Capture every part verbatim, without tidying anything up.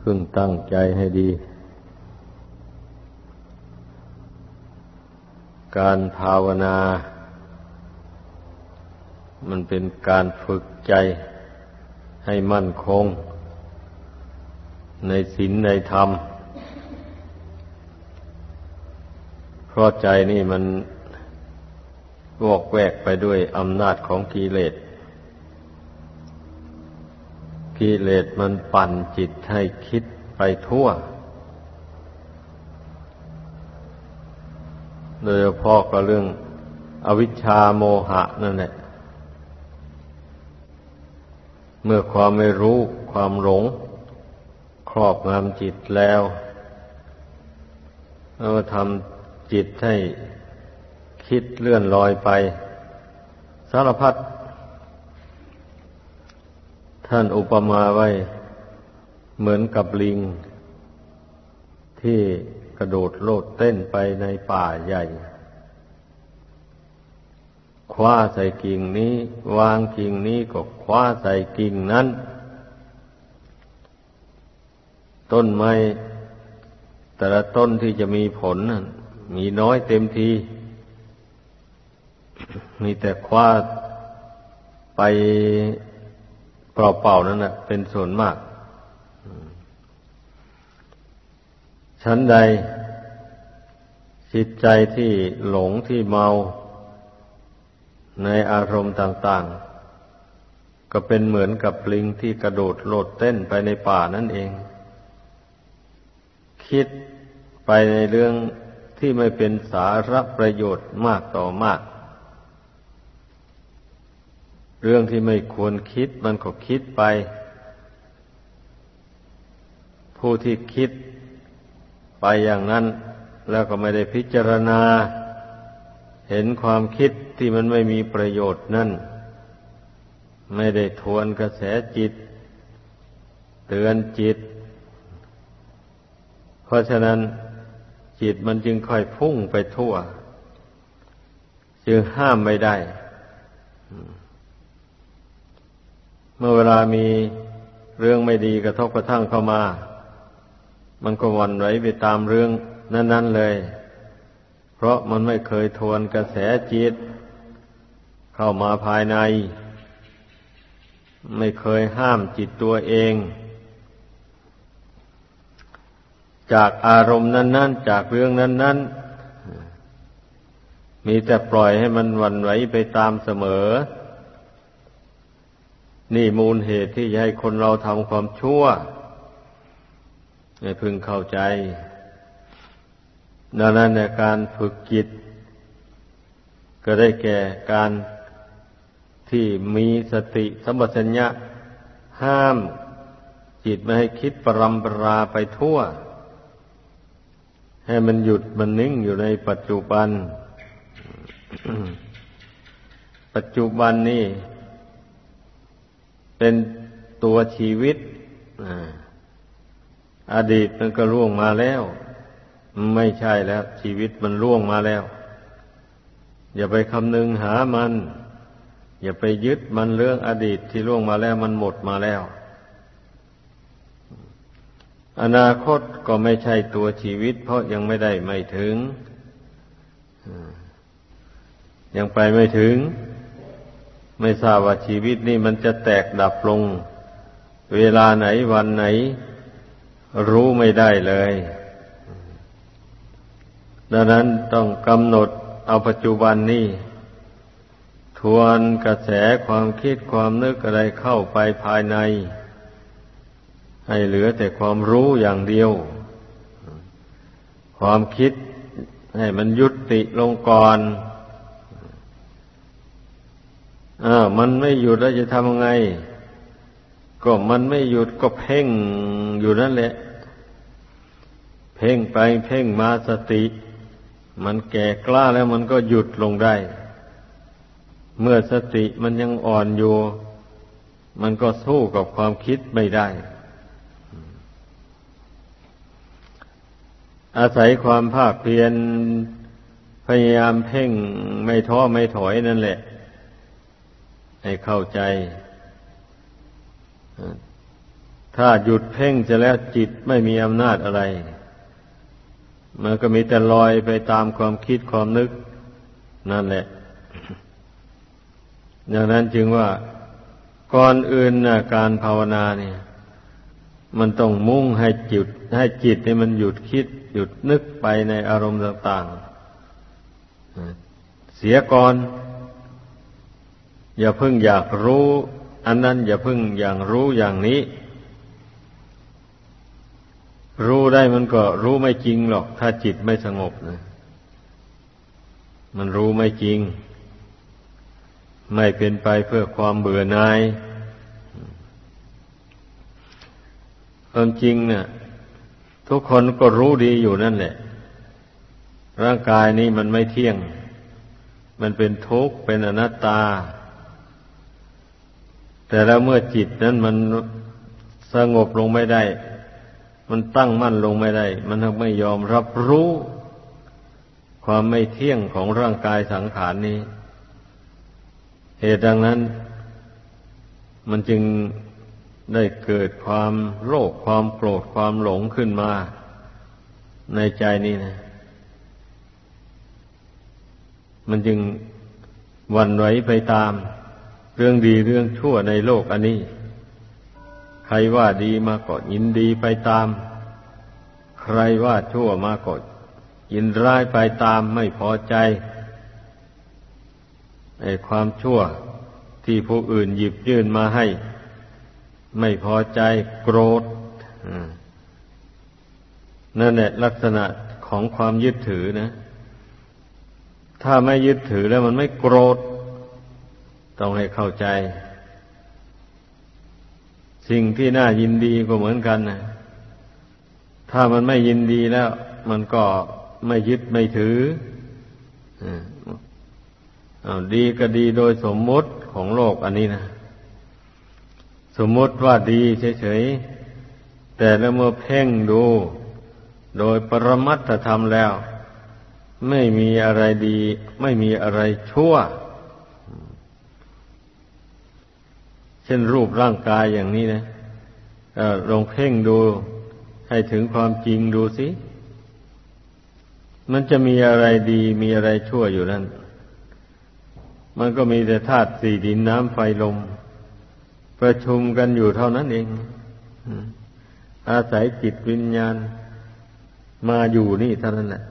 พึงตั้งใจให้ดีการภาวนามันเป็นการฝึกใจให้มั่นคงในศีลในธรรมเพราะใจนี่มันวอกแวกไปด้วยอำนาจของกิเลสกิเลสมันปั่นจิตให้คิดไปทั่วโดยเฉพาะก็เรื่องอวิชชาโมหะนั่นแหละเมื่อความไม่รู้ความหลงครอบงำจิตแล้วแล้วทำจิตให้คิดเลื่อนลอยไปสารพัดท่านอุปมาไว้เหมือนกับลิงที่กระโดดโลดเต้นไปในป่าใหญ่คว้าใส่กิ่งนี้วางกิ่งนี้ก็คว้าใส่กิ่งนั้นต้นไม้แต่ละต้นที่จะมีผลนั้นมีน้อยเต็มทีมีแต่คว้าไปเปล่าๆนั่นน่ะเป็นส่วนมากชั้นใดจิตใจที่หลงที่เมาในอารมณ์ต่างๆก็เป็นเหมือนกับลิงที่กระโดดโลดเต้นไปในป่านั่นเองคิดไปในเรื่องที่ไม่เป็นสาระประโยชน์มากต่อมากเรื่องที่ไม่ควรคิดมันก็คิดไปผู้ที่คิดไปอย่างนั้นแล้วก็ไม่ได้พิจารณาเห็นความคิดที่มันไม่มีประโยชน์นั่นไม่ได้ทวนกระแสจิตเตือนจิตเพราะฉะนั้นจิตมันจึงค่อยพุ่งไปทั่วจึงห้ามไม่ได้เมื่อเวลามีเรื่องไม่ดีกระทบกระทั่งเข้ามามันก็หวั่นไหวไปตามเรื่องนั้นๆเลยเพราะมันไม่เคยทวนกระแสจิตเข้ามาภายในไม่เคยห้ามจิตตัวเองจากอารมณ์นั้นๆจากเรื่องนั้นๆมีแต่ปล่อยให้มันหวั่นไหวไปตามเสมอนี่มูลเหตุที่จะให้คนเราทำความชั่วให้พึงเข้าใจดังนั้นในการฝึกจิตก็ได้แก่การที่มีสติสัมปชัญญะห้ามจิตไม่ให้คิดปรำปราไปทั่วให้มันหยุดมันนิ่งอยู่ในปัจจุบัน ปัจจุบันนี่เป็นตัวชีวิตอดีตมันก็ล่วงมาแล้วไม่ใช่แล้วชีวิตมันล่วงมาแล้วอย่าไปคำนึงหามันอย่าไปยึดมันเรื่องอดีตที่ล่วงมาแล้วมันหมดมาแล้วอนาคตก็ไม่ใช่ตัวชีวิตเพราะยังไม่ได้ไม่ถึงยังไปไม่ถึงไม่ทราบว่าชีวิตนี่มันจะแตกดับลงเวลาไหนวันไหนรู้ไม่ได้เลยดังนั้นต้องกำหนดเอาปัจจุบันนี้ทวนกระแสความคิดความนึกอะไรเข้าไปภายในให้เหลือแต่ความรู้อย่างเดียวความคิดให้มันยุติลงก่อนอ่ามันไม่หยุดแล้วจะทำยังไงก็มันไม่หยุดก็เพ่งอยู่นั่นแหละเพ่งไปเพ่งมาสติมันแก่กล้าแล้วมันก็หยุดลงได้เมื่อสติมันยังอ่อนอยู่มันก็สู้กับความคิดไม่ได้อาศัยความภาคเพียรพยายามเพ่งไม่ท้อไม่ถอยนั่นแหละให้เข้าใจถ้าหยุดเพ่งจะแล้วจิตไม่มีอำนาจอะไรมันก็มีแต่ลอยไปตามความคิดความนึกนั่นแหละดังนั้นจึงว่าก่อนอื่นนะการภาวนาเนี่ยมันต้องมุ่งให้จิตให้จิตเนี่ยมันหยุดคิดหยุดนึกไปในอารมณ์ต่างๆเสียก่อนอย่าเพิ่งอยากรู้อันนั้นอย่าเพิ่งอย่างรู้อย่างนี้รู้ได้มันก็รู้ไม่จริงหรอกถ้าจิตไม่สงบนะมันรู้ไม่จริงไม่เป็นไปเพื่อความเบื่อหน่ายความจริงเนี่ยทุกคนก็รู้ดีอยู่นั่นแหละร่างกายนี้มันไม่เที่ยงมันเป็นทุกข์เป็นอนัตตาแต่แล้วเมื่อจิตนั้นมันสงบลงไม่ได้มันตั้งมั่นลงไม่ได้มันไม่ยอมรับรู้ความไม่เที่ยงของร่างกายสังขารนี้เหตุดังนั้นมันจึงได้เกิดความโลภความโกรธความหลงขึ้นมาในใจนี้นะมันจึงหวั่นไหวไปตามเรื่องดีเรื่องชั่วในโลกอันนี้ใครว่าดีมาก็ยินดีไปตามใครว่าชั่วมาก็ยินร้ายไปตามไม่พอใจไอ้ความชั่วที่ผู้อื่นหยิบยื่นมาให้ไม่พอใจโกรธนั่นแหละลักษณะของความยึดถือนะถ้าไม่ยึดถือแล้วมันไม่โกรธต้องให้เข้าใจสิ่งที่น่ายินดีก็เหมือนกันนะถ้ามันไม่ยินดีแล้วมันก็ไม่ยึดไม่ถือเอาดีก็ดีโดยสมมติของโลกอันนี้นะสมมติว่าดีเฉยๆแต่แล้วเมื่อเพ่งดูโดยปรมัตถธรรมแล้วไม่มีอะไรดีไม่มีอะไรชั่วเช่นรูปร่างกายอย่างนี้นะลองเพ่งดูให้ถึงความจริงดูสิมันจะมีอะไรดีมีอะไรชั่วอยู่นั่นมันก็มีแต่ธาตุสี่ดินน้ำไฟลมประชุมกันอยู่เท่านั้นเองอาศัยจิตวิญญาณมาอยู่นี่เท่านั้นแหละ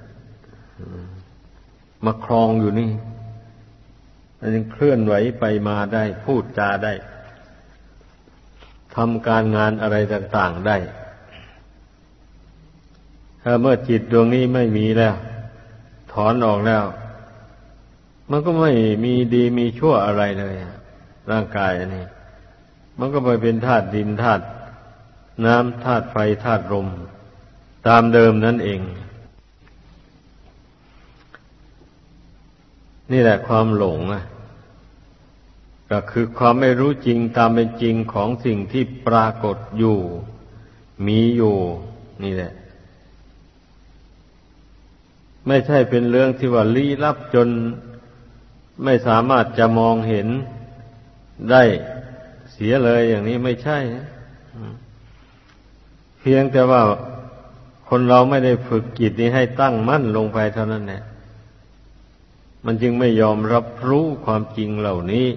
มาครองอยู่นี่มันยังเคลื่อนไหวไปมาได้พูดจาได้ทำการงานอะไรต่างๆได้ถ้าเมื่อจิตดวงนี้ไม่มีแล้วถอนออกแล้วมันก็ไม่มีดีมีชั่วอะไรเลยร่างกายอันนี้มันก็ไปเป็นธาตุดินธาตุน้ำธาตุไฟธาตุลมตามเดิมนั่นเองนี่แหละความหลงอ่ะก็คือความไม่รู้จริงตามเป็นจริงของสิ่งที่ปรากฏอยู่มีอยู่นี่แหละไม่ใช่เป็นเรื่องที่ว่าลี้ลับจนไม่สามารถจะมองเห็นได้เสียเลยอย่างนี้ไม่ใช่เพียงแต่ว่าคนเราไม่ได้ฝึกจิตนี้ให้ตั้งมั่นลงไปเท่านั้นแหละมันจึงไม่ยอมรับรู้ความจริงเหล่านี้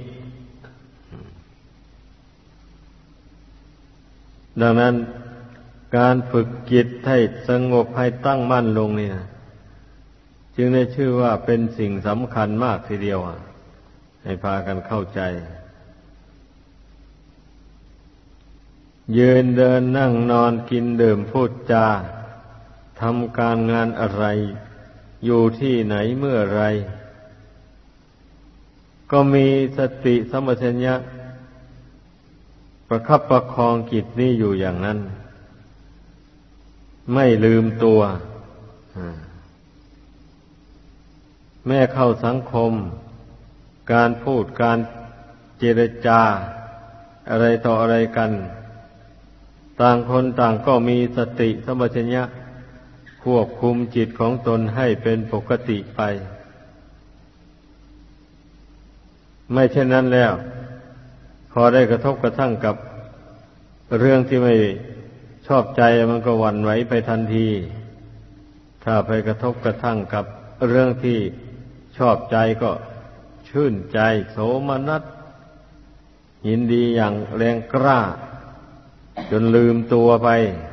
ดังนั้นการฝึกจิตให้สงบให้ตั้งมั่นลงนี่นะจึงได้ชื่อว่าเป็นสิ่งสำคัญมากทีเดียวให้พากันเข้าใจยืนเดินนั่งนอนกินดื่มพูดจาทำการงานอะไรอยู่ที่ไหนเมื่อไรก็มีสติสัมปชัญญะประคับประคองจิตนี้อยู่อย่างนั้นไม่ลืมตัวแม้เข้าสังคมการพูดการเจรจาอะไรต่ออะไรกันต่างคนต่างก็มีสติสัมปชัญญะควบคุมจิตของตนให้เป็นปกติไปไม่เช่นนั้นแล้วพอได้กระทบกระทั่งกับเรื่องที่ไม่ชอบใจมันก็หวั่นไหวไปทันทีถ้าไปกระทบกระทั่งกับเรื่องที่ชอบใจก็ชื่นใจโสมนัสยินดีอย่างแรงกล้าจนลืมตัวไป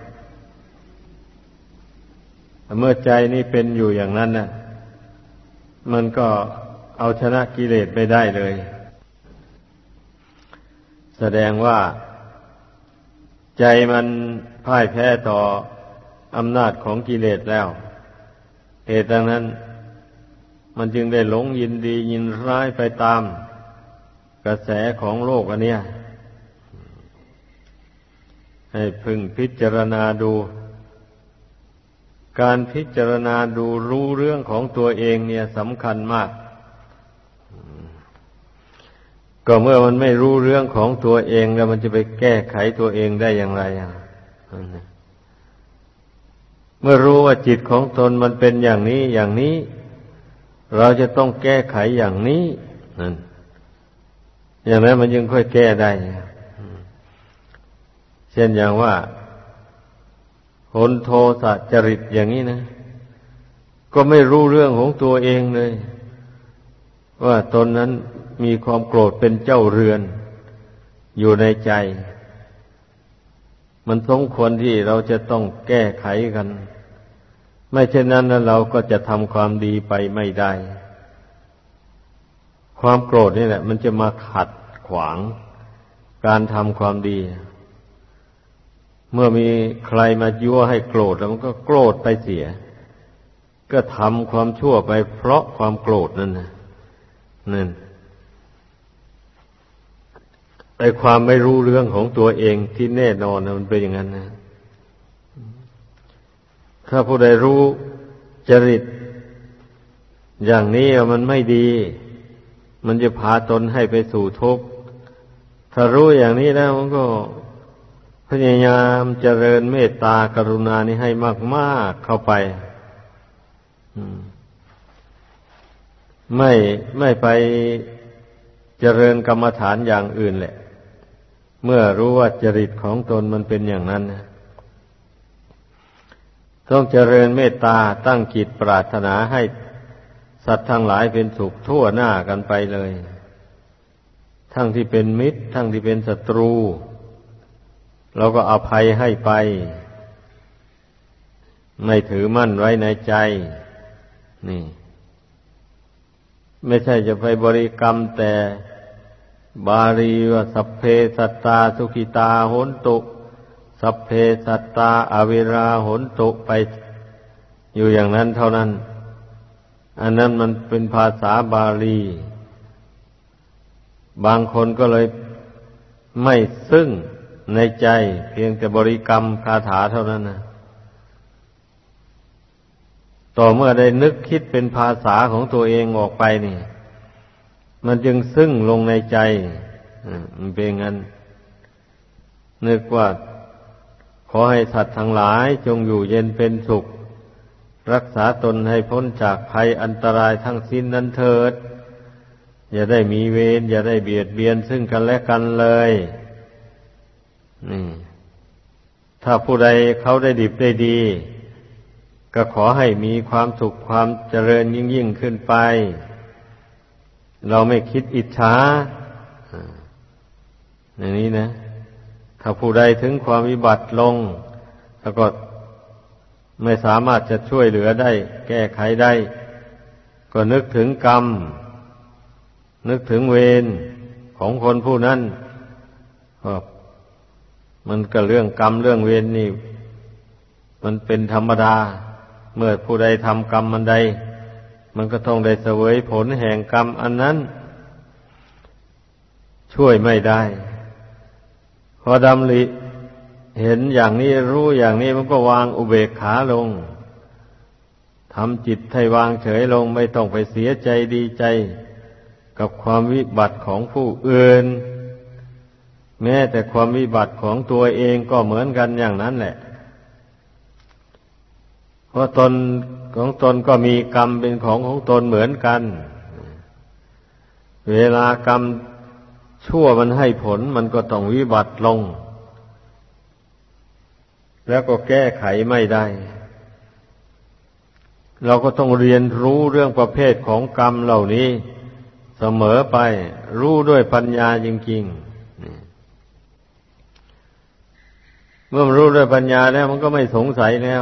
เมื่อใจนี่เป็นอยู่อย่างนั้นน่ะมันก็เอาชนะกิเลสไปได้เลยแสดงว่าใจมันพ่ายแพ้ต่ออำนาจของกิเลสแล้วเหตุดังนั้นมันจึงได้หลงยินดียินร้ายไปตามกระแสของโลกอันเนี้ยให้พึงพิจารณาดูการพิจารณาดูรู้เรื่องของตัวเองเนี่ยสำคัญมากก็เมื่อมันไม่รู้เรื่องของตัวเองแล้วมันจะไปแก้ไขตัวเองได้อย่างไรอ่ะเมื่อรู้ว่าจิตของตนมันเป็นอย่างนี้อย่างนี้เราจะต้องแก้ไขอย่างนี้นั่นอย่างนั้นมันยังค่อยแก้ได้เช่นอย่างว่าคนโทสะจริตอย่างนี้นะก็ไม่รู้เรื่องของตัวเองเลยว่าตนนั้นมีความโกรธเป็นเจ้าเรือนอยู่ในใจมันสมควรที่เราจะต้องแก้ไขกันไม่เช่นนั้นเราก็จะทำความดีไปไม่ได้ความโกรธนี่แหละมันจะมาขัดขวางการทำความดีเมื่อมีใครมายั่วให้โกรธแล้วมันก็โกรธไปเสียก็ทำความชั่วไปเพราะความโกรธนั่นนะนั่นไอ้ความไม่รู้เรื่องของตัวเองที่แน่นอนนะมันเป็นอย่างนั้นนะถ้าผู้ใดรู้จริตอย่างนี้มันไม่ดีมันจะพาตนให้ไปสู่ทุกข์ถ้ารู้อย่างนี้แล้วมันก็พยายามเจริญเมตตากรุณานี้ให้มากๆเข้าไปไม่ไม่ไปเจริญกรรมฐานอย่างอื่นแหละเมื่อรู้ว่าจริตของตนมันเป็นอย่างนั้นนะต้องเจริญเมตตาตั้งจิตปรารถนาให้สัตว์ทั้งหลายเป็นสุขทั่วหน้ากันไปเลยทั้งที่เป็นมิตรทั้งที่เป็นศัตรูเราก็อภัยให้ไปไม่ถือมั่นไว้ในใจนี่ไม่ใช่จะไปบริกรรมแต่บาลีว่าสัพเพสัตตาสุขิตาโหนตุสัพเพสัตตาอเวราโหนตุไปอยู่อย่างนั้นเท่านั้นอันนั้นมันเป็นภาษาบาลีบางคนก็เลยไม่ซึ้งในใจเพียงแต่บริกรรมคาถาเท่านั้นนะต่อเมื่อได้นึกคิดเป็นภาษาของตัวเองออกไปนี่มันจึงซึ้งลงในใจมันเป็นงั้นนึกว่าขอให้สัตว์ทั้งหลายจงอยู่เย็นเป็นสุขรักษาตนให้พ้นจากภัยอันตรายทั้งสิ้นนั้นเถิดอย่าได้มีเวรอย่าได้เบียดเบียนซึ่งกันและกันเลยนี่ถ้าผู้ใดเขาได้ดิบได้ดีก็ขอให้มีความสุขความเจริญยิ่งยิ่งขึ้นไปเราไม่คิดอิจฉาอย่างนี้นะถ้าผู้ใดถึงความวิบัติลงแล้วก็ไม่สามารถจะช่วยเหลือได้แก้ไขได้ก็นึกถึงกรรมนึกถึงเวรของคนผู้นั้นมันก็เรื่องกรรมเรื่องเวรนี่มันเป็นธรรมดาเมื่อผู้ใดทำกรรมมันใดมันก็ต้องได้เสวยผลแห่งกรรมอันนั้นช่วยไม่ได้พอดำริเห็นอย่างนี้รู้อย่างนี้มันก็วางอุเบกขาลงทำจิตให้วางเฉยลงไม่ต้องไปเสียใจดีใจกับความวิบัติของผู้อื่นแม้แต่ความวิบัติของตัวเองก็เหมือนกันอย่างนั้นแหละเพราะตนของตนก็มีกรรมเป็นของของตนเหมือนกันเวลากรรมชั่วมันให้ผลมันก็ต้องวิบัติลงแล้วก็แก้ไขไม่ได้เราก็ต้องเรียนรู้เรื่องประเภทของกรรมเหล่านี้เสมอไปรู้ด้วยปัญญาจริงๆเมื่อมันรู้ด้วยปัญญาแล้วมันก็ไม่สงสัยแล้ว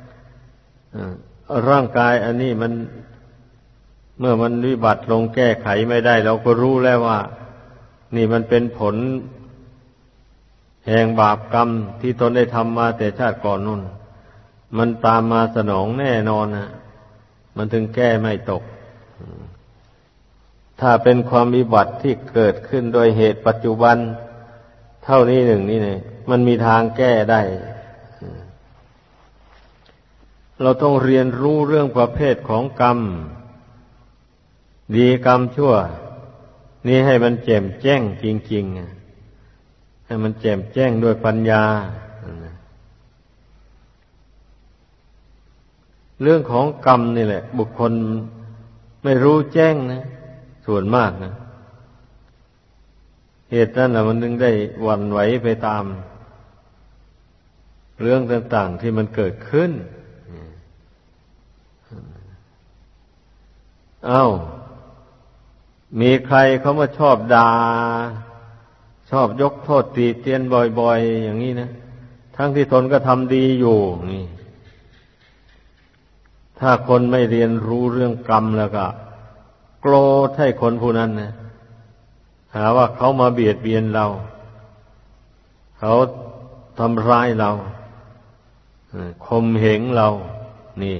ร่างกายอันนี้มันเมื่อมันวิบัติลงแก้ไขไม่ได้เราก็รู้แล้วว่านี่มันเป็นผลแห่งบาปกรรมที่ตนได้ทำมาแต่ชาติก่อนนู่นมันตามมาสนองแน่นอนนะมันถึงแก้ไม่ตกถ้าเป็นความวิบัติที่เกิดขึ้นโดยเหตุปัจจุบันเท่านี้หนึ่งนี่เนี่ยมันมีทางแก้ได้เราต้องเรียนรู้เรื่องประเภทของกรรมดีกรรมชั่วนี่ให้มันแจ่มแจ้งจริงๆให้มันแจ่มแจ้งด้วยปัญญาเรื่องของกรรมนี่แหละบุคคลไม่รู้แจ้งนะส่วนมากนะเหตุนั้นแหละมันถึงได้หวั่นไหวไปตามเรื่องต่างๆที่มันเกิดขึ้นอ้าวมีใครเขามาชอบด่าชอบยกโทษติเตียนบ่อยๆอย่างนี้นะทั้งที่ตนก็ทำดีอยู่นี่ถ้าคนไม่เรียนรู้เรื่องกรรมแล้วก็โกรธให้คนผู้นั้นนะหาว่าเขามาเบียดเบียนเราเขาทำร้ายเราข่มเหงเรานี่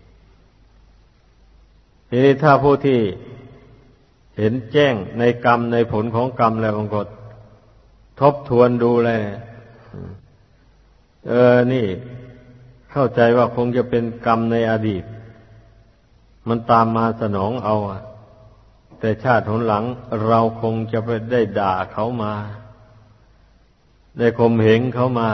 ทีนี้ถ้าผู้ที่เห็นแจ้งในกรรมในผลของกรรมแล้วบางคนทบทวนดูเลยเออนี่เข้าใจว่าคงจะเป็นกรรมในอดีตมันตามมาสนองเอาแต่ชาติหนหลังเราคงจะไปได้ด่าเขามาได้ข่มเหงเขามา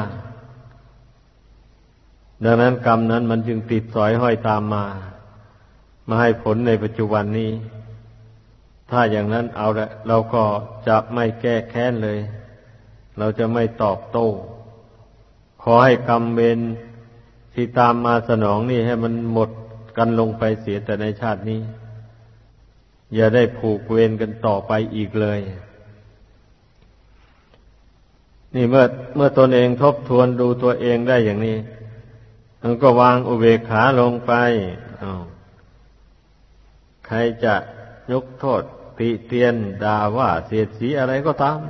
ดังนั้นกรรมนั้นมันจึงติดสอยห้อยตามมามาให้ผลในปัจจุบันนี้ถ้าอย่างนั้นเอาละเราก็จะไม่แก้แค้นเลยเราจะไม่ตอบโต้ขอให้กรรมเวรที่ตามมาสนองนี่ให้มันหมดกันลงไปเสียแต่ในชาตินี้อย่าได้ผูกเวรกันต่อไปอีกเลยนี่เมื่อเมื่อตนเองทบทวนดูตัวเองได้อย่างนี้มันก็วางอุเบกขาลงไปอ้าวใครจะยกโทษติเตียนด่าว่าเสียดสีอะไรก็ตาม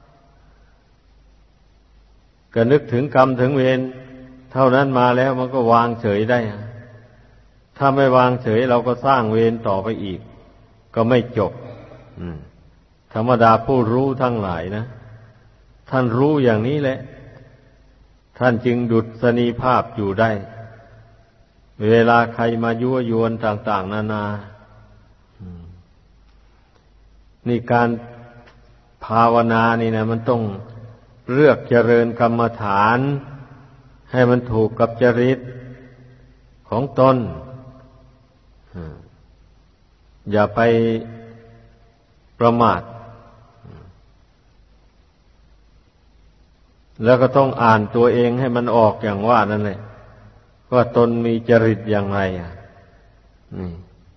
ก็นึกถึงกรรมถึงเวรเท่านั้นมาแล้วมันก็วางเฉยได้ถ้าไม่วางเฉยเราก็สร้างเวรต่อไปอีกก็ไม่จบธรรมดาผู้รู้ทั้งหลายนะท่านรู้อย่างนี้แหละท่านจึงดุษณีภาพอยู่ได้เวลาใครมายั่วยวนต่างๆนานานี่การภาวนานี่นะมันต้องเลือกเจริญกรรมฐานให้มันถูกกับจริตของตนอย่าไปประมาทแล้วก็ต้องอ่านตัวเองให้มันออกอย่างว่านั่นแหละว่าตนมีจริตอย่างไรอ่ะนี่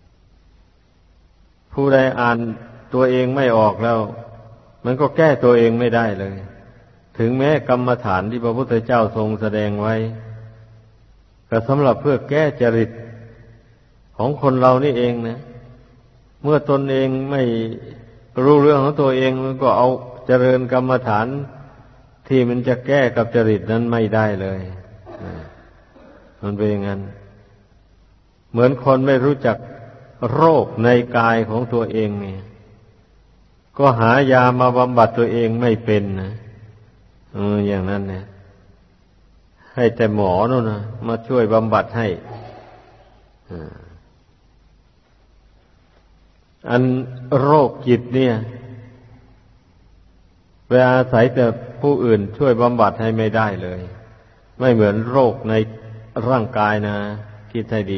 ผู้ใดอ่านตัวเองไม่ออกแล้วมันก็แก้ตัวเองไม่ได้เลยถึงแม้กรรมฐานที่พระพุทธเจ้าทรงแสดงไว้ก็สำหรับเพื่อแก้จริตของคนเรานี่เองนะเมื่อตนเองไม่รู้เรื่องของตัวเองมันก็เอาเจริญกรรมฐานที่มันจะแก้กับจริตนั้นไม่ได้เลยมันเป็นอย่างนั้นเหมือนคนไม่รู้จักโรคในกายของตัวเองเนี่ยก็หายามาบำบัดตัวเองไม่เป็นนะเอออย่างนั้นเนี่ยให้แต่หมอนู่นนะมาช่วยบำบัดให้อันโรคจิตเนี่ยไปอาศัยแต่ผู้อื่นช่วยบำบัดให้ไม่ได้เลยไม่เหมือนโรคในร่างกายนะคิดให้ดี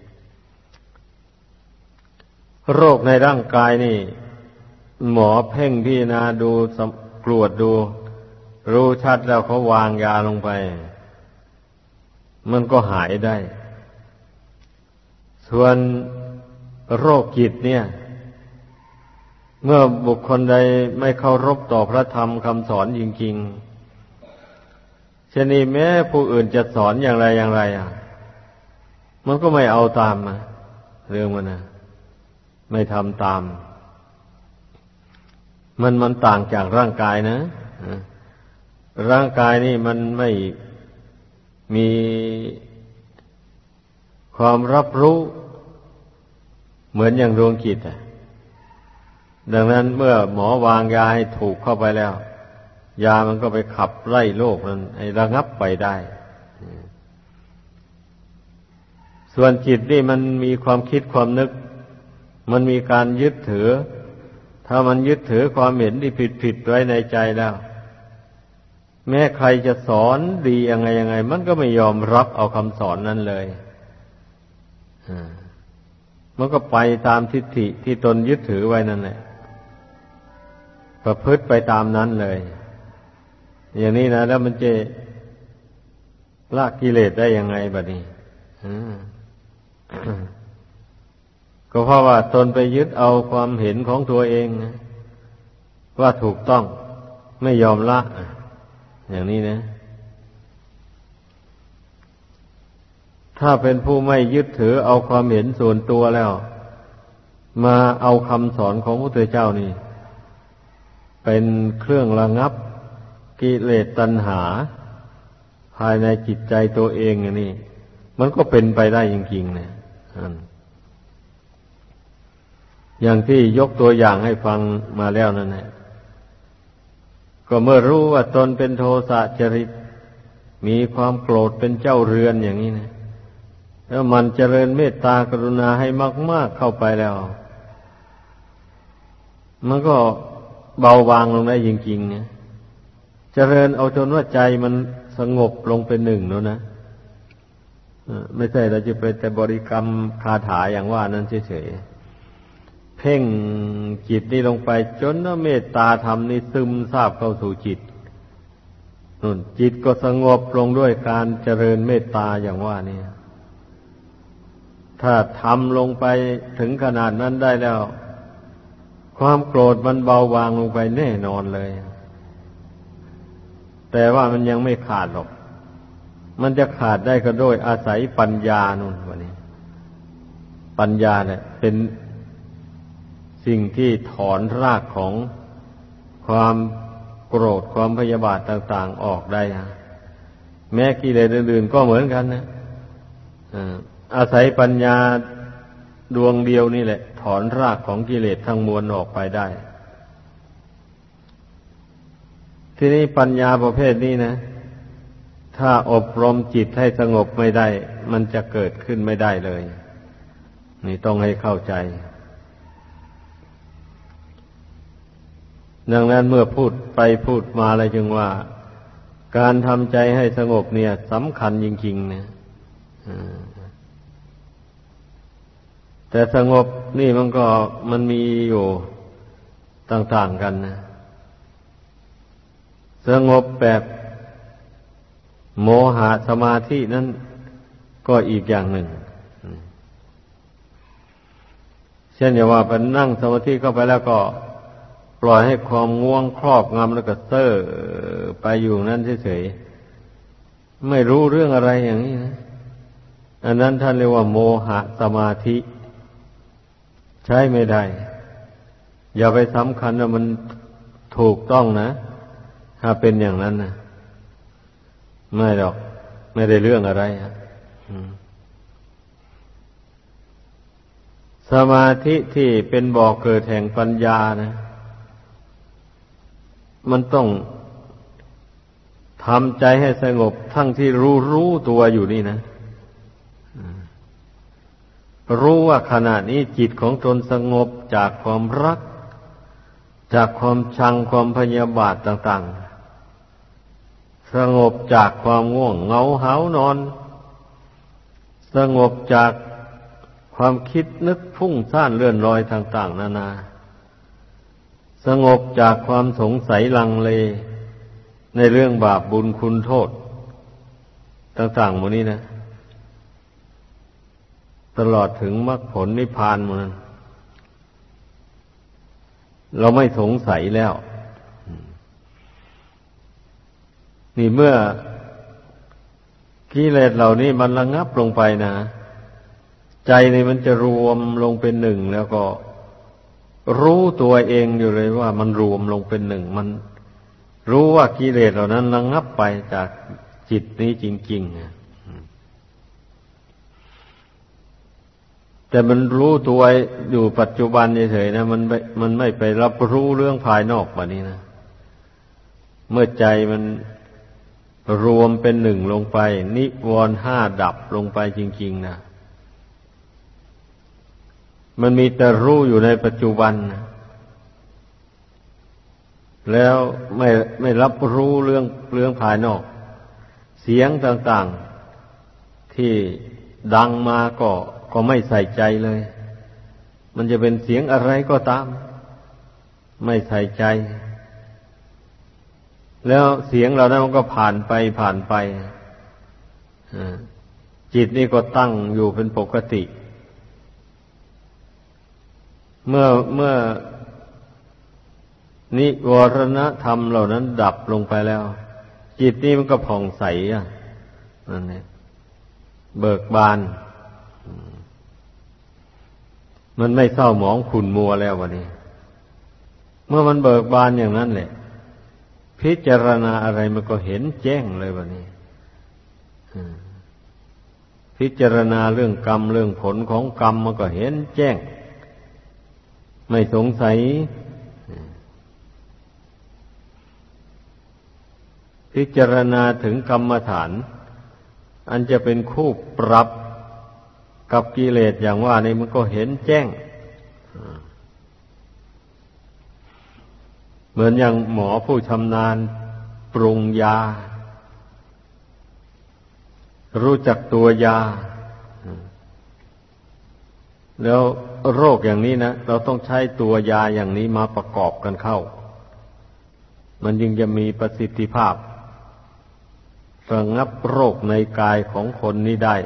โรคในร่างกายนี่หมอเพ่งพิจารณาดูกรวดดูรู้ชัดแล้วเขาวางยาลงไปมันก็หายได้ส่วนโรคจิตเนี่ยเมื่อบุคคลใดไม่เคารพต่อพระธรรมคำสอนจริงๆชนี้แม้ผู้อื่นจะสอนอย่างไรอย่างไรอ่ะมันก็ไม่เอาตามมาเรื่องมันนะไม่ทำตามมันมันต่างจากร่างกายนะร่างกายนี่มันไม่มีความรับรู้เหมือนอย่างดวงจิตอ่ะดังนั้นเมื่อหมอวางยาให้ถูกเข้าไปแล้วยามันก็ไปขับไล่โรคนั้นให้ระงับไปได้ส่วนจิตนี่มันมีความคิดความนึกมันมีการยึดถือถ้ามันยึดถือความเห็นที่ผิดๆไว้ในใจแล้วแม้ใครจะสอนดียังไงยังไงมันก็ไม่ยอมรับเอาคำสอนนั้นเลยมันก็ไปตามทิฏฐิที่ตนยึดถือไว้นั่นแหละประพฤติไปตามนั้นเลยอย่างนี้นะแล้วมันจะละกิเลสได้ยังไงบัดนี้ก็เพราะว่าตนไปยึดเอาความเห็นของตัวเองว่าถูกต้องไม่ยอมละอย่างนี้นะถ้าเป็นผู้ไม่ยึดถือเอาความเห็นส่วนตัวแล้วมาเอาคำสอนของพระพุทธเจ้านี่เป็นเครื่องระงับกิเลสตัณหาภายในจิตใจตัวเองอย่างนี้มันก็เป็นไปได้จริงๆนะอย่างที่ยกตัวอย่างให้ฟังมาแล้วนั่นแหละก็เมื่อรู้ว่าตนเป็นโทสะจริตมีความโกรธเป็นเจ้าเรือนอย่างนี้นะแล้วมันเจริญเมตตากรุณาให้มากๆเข้าไปแล้วมันก็เบาบางลงได้จริงๆนะเจริญเอาจนว่าใจมันสงบลงเป็นหนึ่งแล้วนะไม่ใช่เราจะไปแต่บริกรรมคาถาอย่างว่านั้นเฉยๆเพ่งจิตนี่ลงไปจนว่าเมตตาธรรมนี่ซึมซาบเข้าสู่จิตนู่นจิตก็สงบลงด้วยการเจริญเมตตาอย่างว่านี่ถ้าทำลงไปถึงขนาดนั้นได้แล้วความโกรธมันเบาบางลงไปแน่นอนเลยแต่ว่ามันยังไม่ขาดหรอกมันจะขาดได้ก็โดยอาศัยปัญญานู่นวันนี้ปัญญาเนี่ยเป็นสิ่งที่ถอนรากของความโกรธความพยาบาทต่างๆออกได้แม้กิเลสอื่นๆก็เหมือนกันนะอาศัยปัญญาดวงเดียวนี่แหละถอนรากของกิเลสทั้งมวลออกไปได้ทีนี้ปัญญาประเภทนี้นะถ้าอบรมจิตให้สงบไม่ได้มันจะเกิดขึ้นไม่ได้เลยนี่ต้องให้เข้าใจดังนั้นเมื่อพูดไปพูดมาเลยจึงว่าการทำใจให้สงบเนี่ยสำคัญจริงๆนะแต่สงบนี่มันก็มันมีอยู่ต่างๆกันนะสงบแบบโมหะสมาธินั้นก็อีกอย่างหนึ่งเช่นอย่างว่าไปนั่งสมาธิเข้าไปแล้วก็ปล่อยให้ความง่วงครอบงำแล้วก็เซ่อไปอยู่นั้นเฉยๆไม่รู้เรื่องอะไรอย่างนี้นะอันนั้นท่านเรียกว่าโมหะสมาธิใช้ไม่ได้อย่าไปสำคัญว่ามันถูกต้องนะถ้าเป็นอย่างนั้นนะไม่หรอกไม่ได้เรื่องอะไรอ่ะสมาธิที่เป็นบ่อเกิดแห่งปัญญานะมันต้องทำใจให้สงบทั้งที่รู้รู้ตัวอยู่นี่นะรู้ว่าขณะนี้จิตของตนสงบจากความรักจากความชังความพยาบาทต่างๆสงบจากความง่วงเหงาหาวนอนสงบจากความคิดนึกพุ่งซ่านเลื่อนลอยต่างๆนานาสงบจากความสงสัยลังเลในเรื่องบาปบุญคุณโทษต่างๆหมดนี้นะตลอดถึงมรรคผลนิพพานหมดนั้นเราไม่สงสัยแล้วนี่เมื่อกิเลสเหล่านี้มันระงับลงไปนะใจนี่มันจะรวมลงเป็นหนึ่งแล้วก็รู้ตัวเองอยู่เลยว่ามันรวมลงเป็นหนึ่งมันรู้ว่ากิเลสเหล่านั้นระงับไปจากจิตนี้จริงๆแต่มันรู้ตัวอยู่ปัจจุบันเฉยๆนะมันไม่มันไม่ไปรับรู้เรื่องภายนอกแบบนี้นะเมื่อใจมันรวมเป็นหนึ่งลงไปนิวรณ์ห้าดับลงไปจริงๆนะมันมีแต่รู้อยู่ในปัจจุบันนะแล้วไม่ไม่รับรู้เรื่องเรื่องภายนอกเสียงต่างๆที่ดังมาก็ก็ไม่ใส่ใจเลยมันจะเป็นเสียงอะไรก็ตามไม่ใส่ใจแล้วเสียงเหล่านั้นมันก็ผ่านไปผ่านไปจิตนี่ก็ตั้งอยู่เป็นปกติเมื่อเมื่อนิวรณธรรมเหล่านั้นดับลงไปแล้วจิตนี่มันก็ผ่องใสอ่ะนั่นแหละเบิกบานมันไม่เศร้าหมองขุ่นมัวแล้ววันนี้เมื่อมันเบิกบานอย่างนั้นแหละพิจารณาอะไรมันก็เห็นแจ้งเลยวันนี้พิจารณาเรื่องกรรมเรื่องผลของกรรมมันก็เห็นแจ้งไม่สงสัยพิจารณาถึงกรรมฐานอันจะเป็นคู่ปรับกับกิเลสอย่างว่านี่มันก็เห็นแจ้งเหมือนอย่างหมอผู้ชำนาญปรุงยารู้จักตัวยาแล้วโรคอย่างนี้นะเราต้องใช้ตัวยาอย่างนี้มาประกอบกันเข้ามันจึงจะมีประสิทธิภาพระงับโรคในกายของคนนี้ได้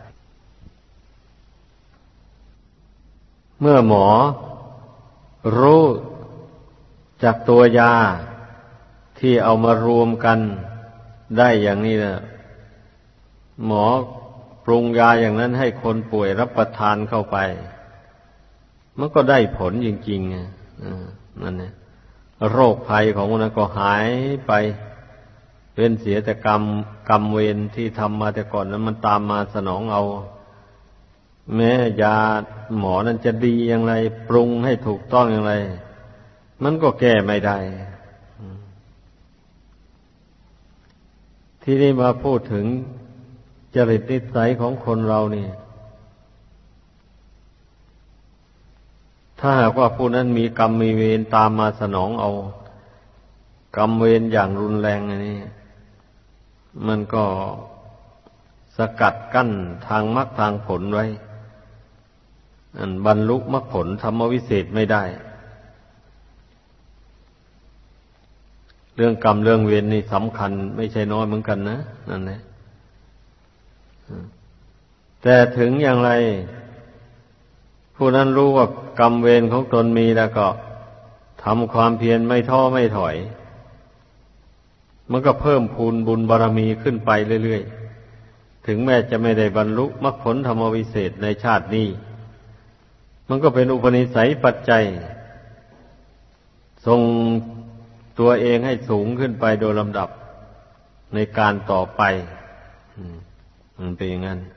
เมื่อหมอรู้จากตัวยาที่เอามารวมกันได้อย่างนี้นะหมอปรุงยาอย่างนั้นให้คนป่วยรับประทานเข้าไปมันก็ได้ผลจริงๆนั่นแหละโรคภัยของมันก็หายไปเป็นเสียแต่กรรมกรรมเวรที่ทำมาแต่ก่อนนั้นมันตามมาสนองเอาแม้ยาหมอนั้นจะดีอย่างไรปรุงให้ถูกต้องอย่างไรมันก็แก้ไม่ได้ที่นี่มาพูดถึงจริตนิสัยของคนเรานี่ถ้าหากว่าผู้นั้นมีกรรมมีเวรตามมาสนองเอากรรมเวรอย่างรุนแรงอันนี้มันก็สกัดกั้นทางมรรคทางผลไว้อันบรรลุมรรคผลธรรมวิเศษไม่ได้เรื่องกรรมเรื่องเวรนี่สำคัญไม่ใช่น้อยเหมือนกันนะนั่นแหละแต่ถึงอย่างไรผู้นั้นรู้ว่ากรรมเวรของตนมีแล้วก็ทำความเพียรไม่ท้อไม่ถอยมันก็เพิ่มพูนบุญบารมีขึ้นไปเรื่อยๆถึงแม้จะไม่ได้บรรลุมรรคผลธรรมวิเศษในชาตินี้มันก็เป็นอุปนิสัยปัจจัยทรงตัวเองให้สูงขึ้นไปโดยลำดับในการต่อไปมันเป็นอย่างนั้น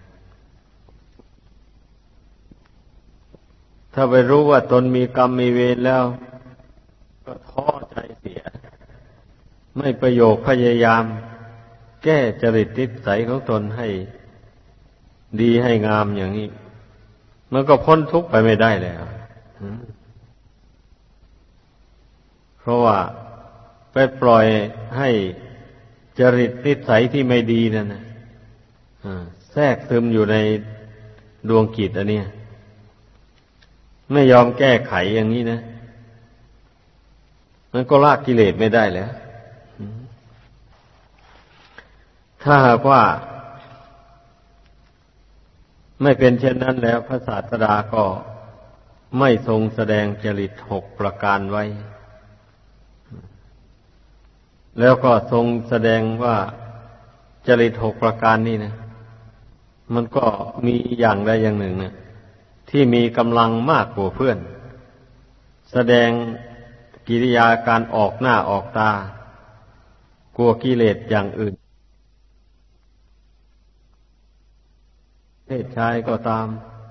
ถ้าไปรู้ว่าตนมีกรรมมีเวรแล้วก็ท้อใจเสียไม่ประโยคพยายามแก้จริตนิสัยของตนให้ดีให้งามอย่างนี้มันก็พ้นทุกข์ไปไม่ได้แล้วเพราะว่าไปปล่อยให้จริตนิสัยที่ไม่ดีนั่นนะแทรกซึมอยู่ในดวงจิตอันนี้ไม่ยอมแก้ไขอย่างนี้นะมันก็ละกิเลสไม่ได้แล้วถ้าหากว่าไม่เป็นเช่นนั้นแล้วพระศาสดาก็ไม่ทรงแสดงจริตหกประการไว้แล้วก็ทรงแสดงว่าจริตหกประการนี้นะมันก็มีอย่างใดอย่างหนึ่งเนี่ยที่มีกำลังมากกว่าเพื่อนแสดงกิริยาการออกหน้าออกตากลัวกิเลสอย่างอื่นเพศชายก็ตาม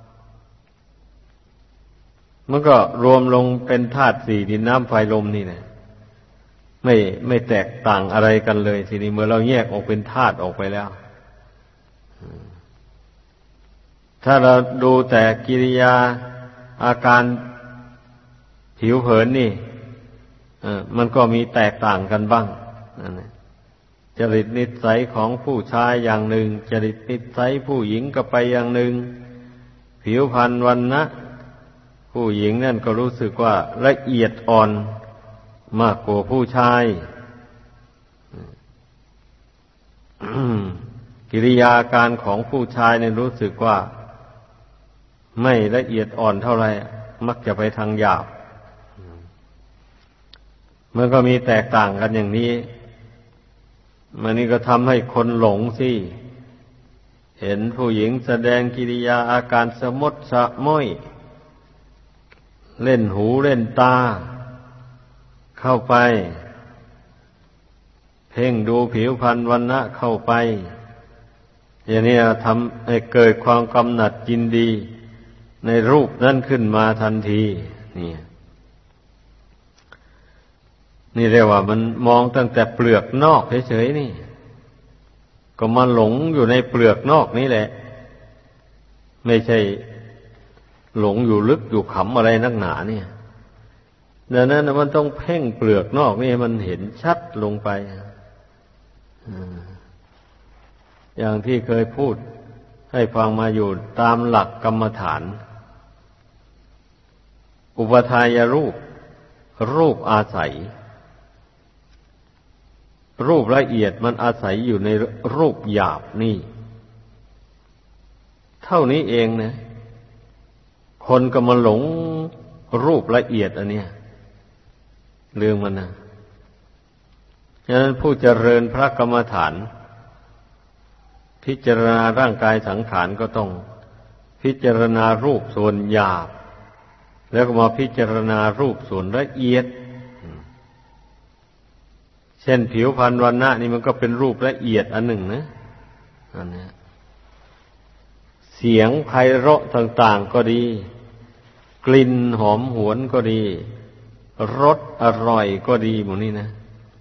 มันก็รวมลงเป็นธาตุสี่ดินน้ำไฟลมนี่นะไม่ไม่แตกต่างอะไรกันเลยทีนี้เมื่อเราแยกออกเป็นธาตุออกไปแล้วถ้าเราดูแต่กิริยาอาการผิวเผินนี่มันก็มีแตกต่างกันบ้างจริตนิสัยของผู้ชายอย่างหนึ่งจริตนิสัยผู้หญิงก็ไปอย่างหนึ่งผิวพรรณวรรณะผู้หญิงนั่นก็รู้สึกว่าละเอียดอ่อนมากกว่าผู้ชาย กิริยาการของผู้ชายเนี่ยรู้สึกว่าไม่ละเอียดอ่อนเท่าไหร่มักจะไปทางหยาบมันก็มีแตกต่างกันอย่างนี้มันนี่ก็ทำให้คนหลงสิเห็นผู้หญิงแสดงกิริยาอาการสะมดสะม้อยเล่นหูเล่นตาเข้าไปเพ่งดูผิวพรรณวรรณะเข้าไปอย่างนี้ทำให้เกิดความกำหนัดยินดีในรูปนั้นขึ้นมาทันทีนี่นี่เรียกว่ามันมองตั้งแต่เปลือกนอกเฉยๆนี่ก็มาหลงอยู่ในเปลือกนอกนี่แหละไม่ใช่หลงอยู่ลึกอยู่ขำอะไรนักหนาเนี่ยดังนั้นมันต้องเพ่งเปลือกนอกนี่มันเห็นชัดลงไปอย่างที่เคยพูดให้ฟังมาอยู่ตามหลักกรรมฐานอุปทายรูปรูปอาศัยรูปละเอียดมันอาศัยอยู่ในรูปหยาบนี่เท่านี้เองนะคนก็มาหลงรูปละเอียดอันเนี้ยเรื่องมันนะฉะนั้นผู้เจริญพระกรรมฐานพิจารณาร่างกายสังขารก็ต้องพิจารณารูปส่วนหยาบแล้วก็มาพิจารณารูปส่วนละเอียดเช่นผิวพรรณวรรณะนี่มันก็เป็นรูปละเอียดอันหนึ่งนะอันนี้เสียงไพเราะต่างๆก็ดีกลิ่นหอมหวนก็ดีรสอร่อยก็ดีหมดนี่นะ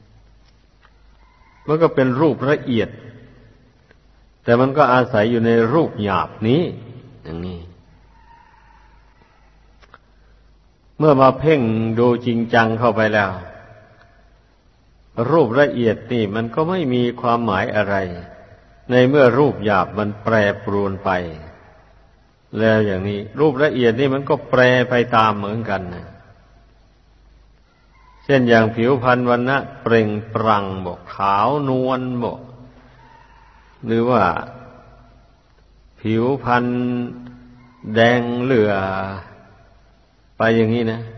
มันก็เป็นรูปละเอียดแต่มันก็อาศัยอยู่ในรูปหยาบนี้อย่างนี้เมื่อมาเพ่งดูจริงจังเข้าไปแล้วรูปละเอียดนี่มันก็ไม่มีความหมายอะไรในเมื่อรูปหยาบมันแปรปรวนไปแล้วอย่างนี้รูปละเอียดนี่มันก็แปรไปตามเหมือนกันนะเช่นอย่างผิวพรรณวรรณะเปล่งปลั่งบอกขาวนวลบอกหรือว่าผิวพรรณแดงเหลือไปอย่างนี้นะ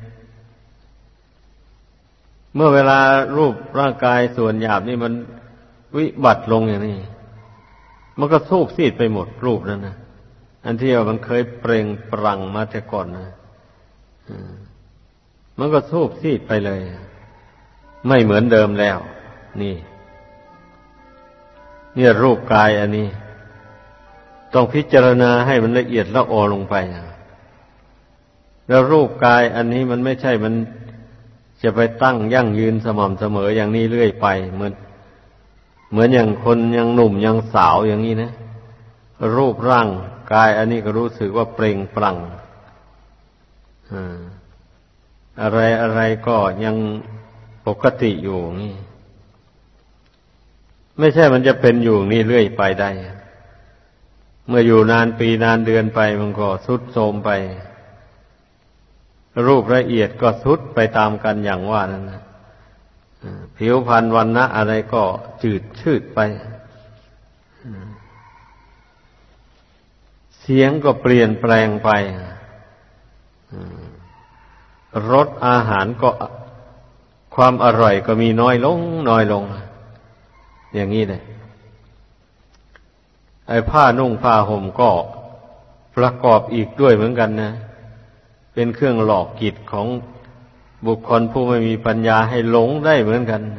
เมื่อเวลารูปร่างกายส่วนหยาบนี่มันวิบัติลงอย่างนี้มันก็สูบซีดไปหมดรูปนั้นนะอันที่ว่ามันเคยเปล่งปลั่งมาแต่ก่อนนะมันก็สูบซีดไปเลยไม่เหมือนเดิมแล้วนี่เนี่ยรูปกายอันนี้ต้องพิจารณาให้มันละเอียดละออลงไปแล้วรูปกายอันนี้มันไม่ใช่มันจะไปตั้งยั่งยืนสม่ำเสมออย่างนี้เรื่อยไปเหมือนเหมือนอย่างคนยังหนุ่มยังสาวอย่างนี้นะรูปร่างกายอันนี้ก็รู้สึกว่าเปล่งปลั่งอะไรอะไรก็ยังปกติอยู่นี่ไม่ใช่มันจะเป็นอยู่นี่เรื่อยไปได้เมื่ออยู่นานปีนานเดือนไปมันก็ทรุดโทรมไปรูปละเอียดก็ทรุดไปตามกันอย่างว่านั้นนะผิวพรรณวรรณะอะไรก็จืดชืดไปเสีสียงก็เปลี่ยนแปลงไปรสอาหารก็ความอร่อยก็มีน้อยลงน้อยลงอย่างนี้เลยไอ้ผ้านุ่งผ้าห่มก็ประกอบอีกด้วยเหมือนกันนะเป็นเครื่องหลอกจิตของบุคคลผู้ไม่มีปัญญาให้หลงได้เหมือนกัน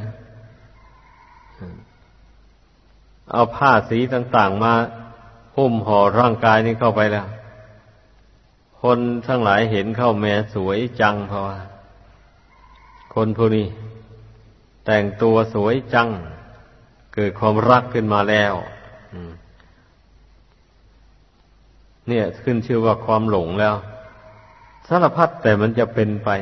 เอาผ้าสีต่างๆมาหุ้มห่อร่างกายนี้เข้าไปแล้วคนทั้งหลายเห็นเข้าแม้สวยจังเพราะว่าคนผู้นี้แต่งตัวสวยจังเกิดความรักขึ้นมาแล้วเนี่ยขึ้นชื่อว่าความหลงแล้วสารพัดแต่มันจะเป็นไป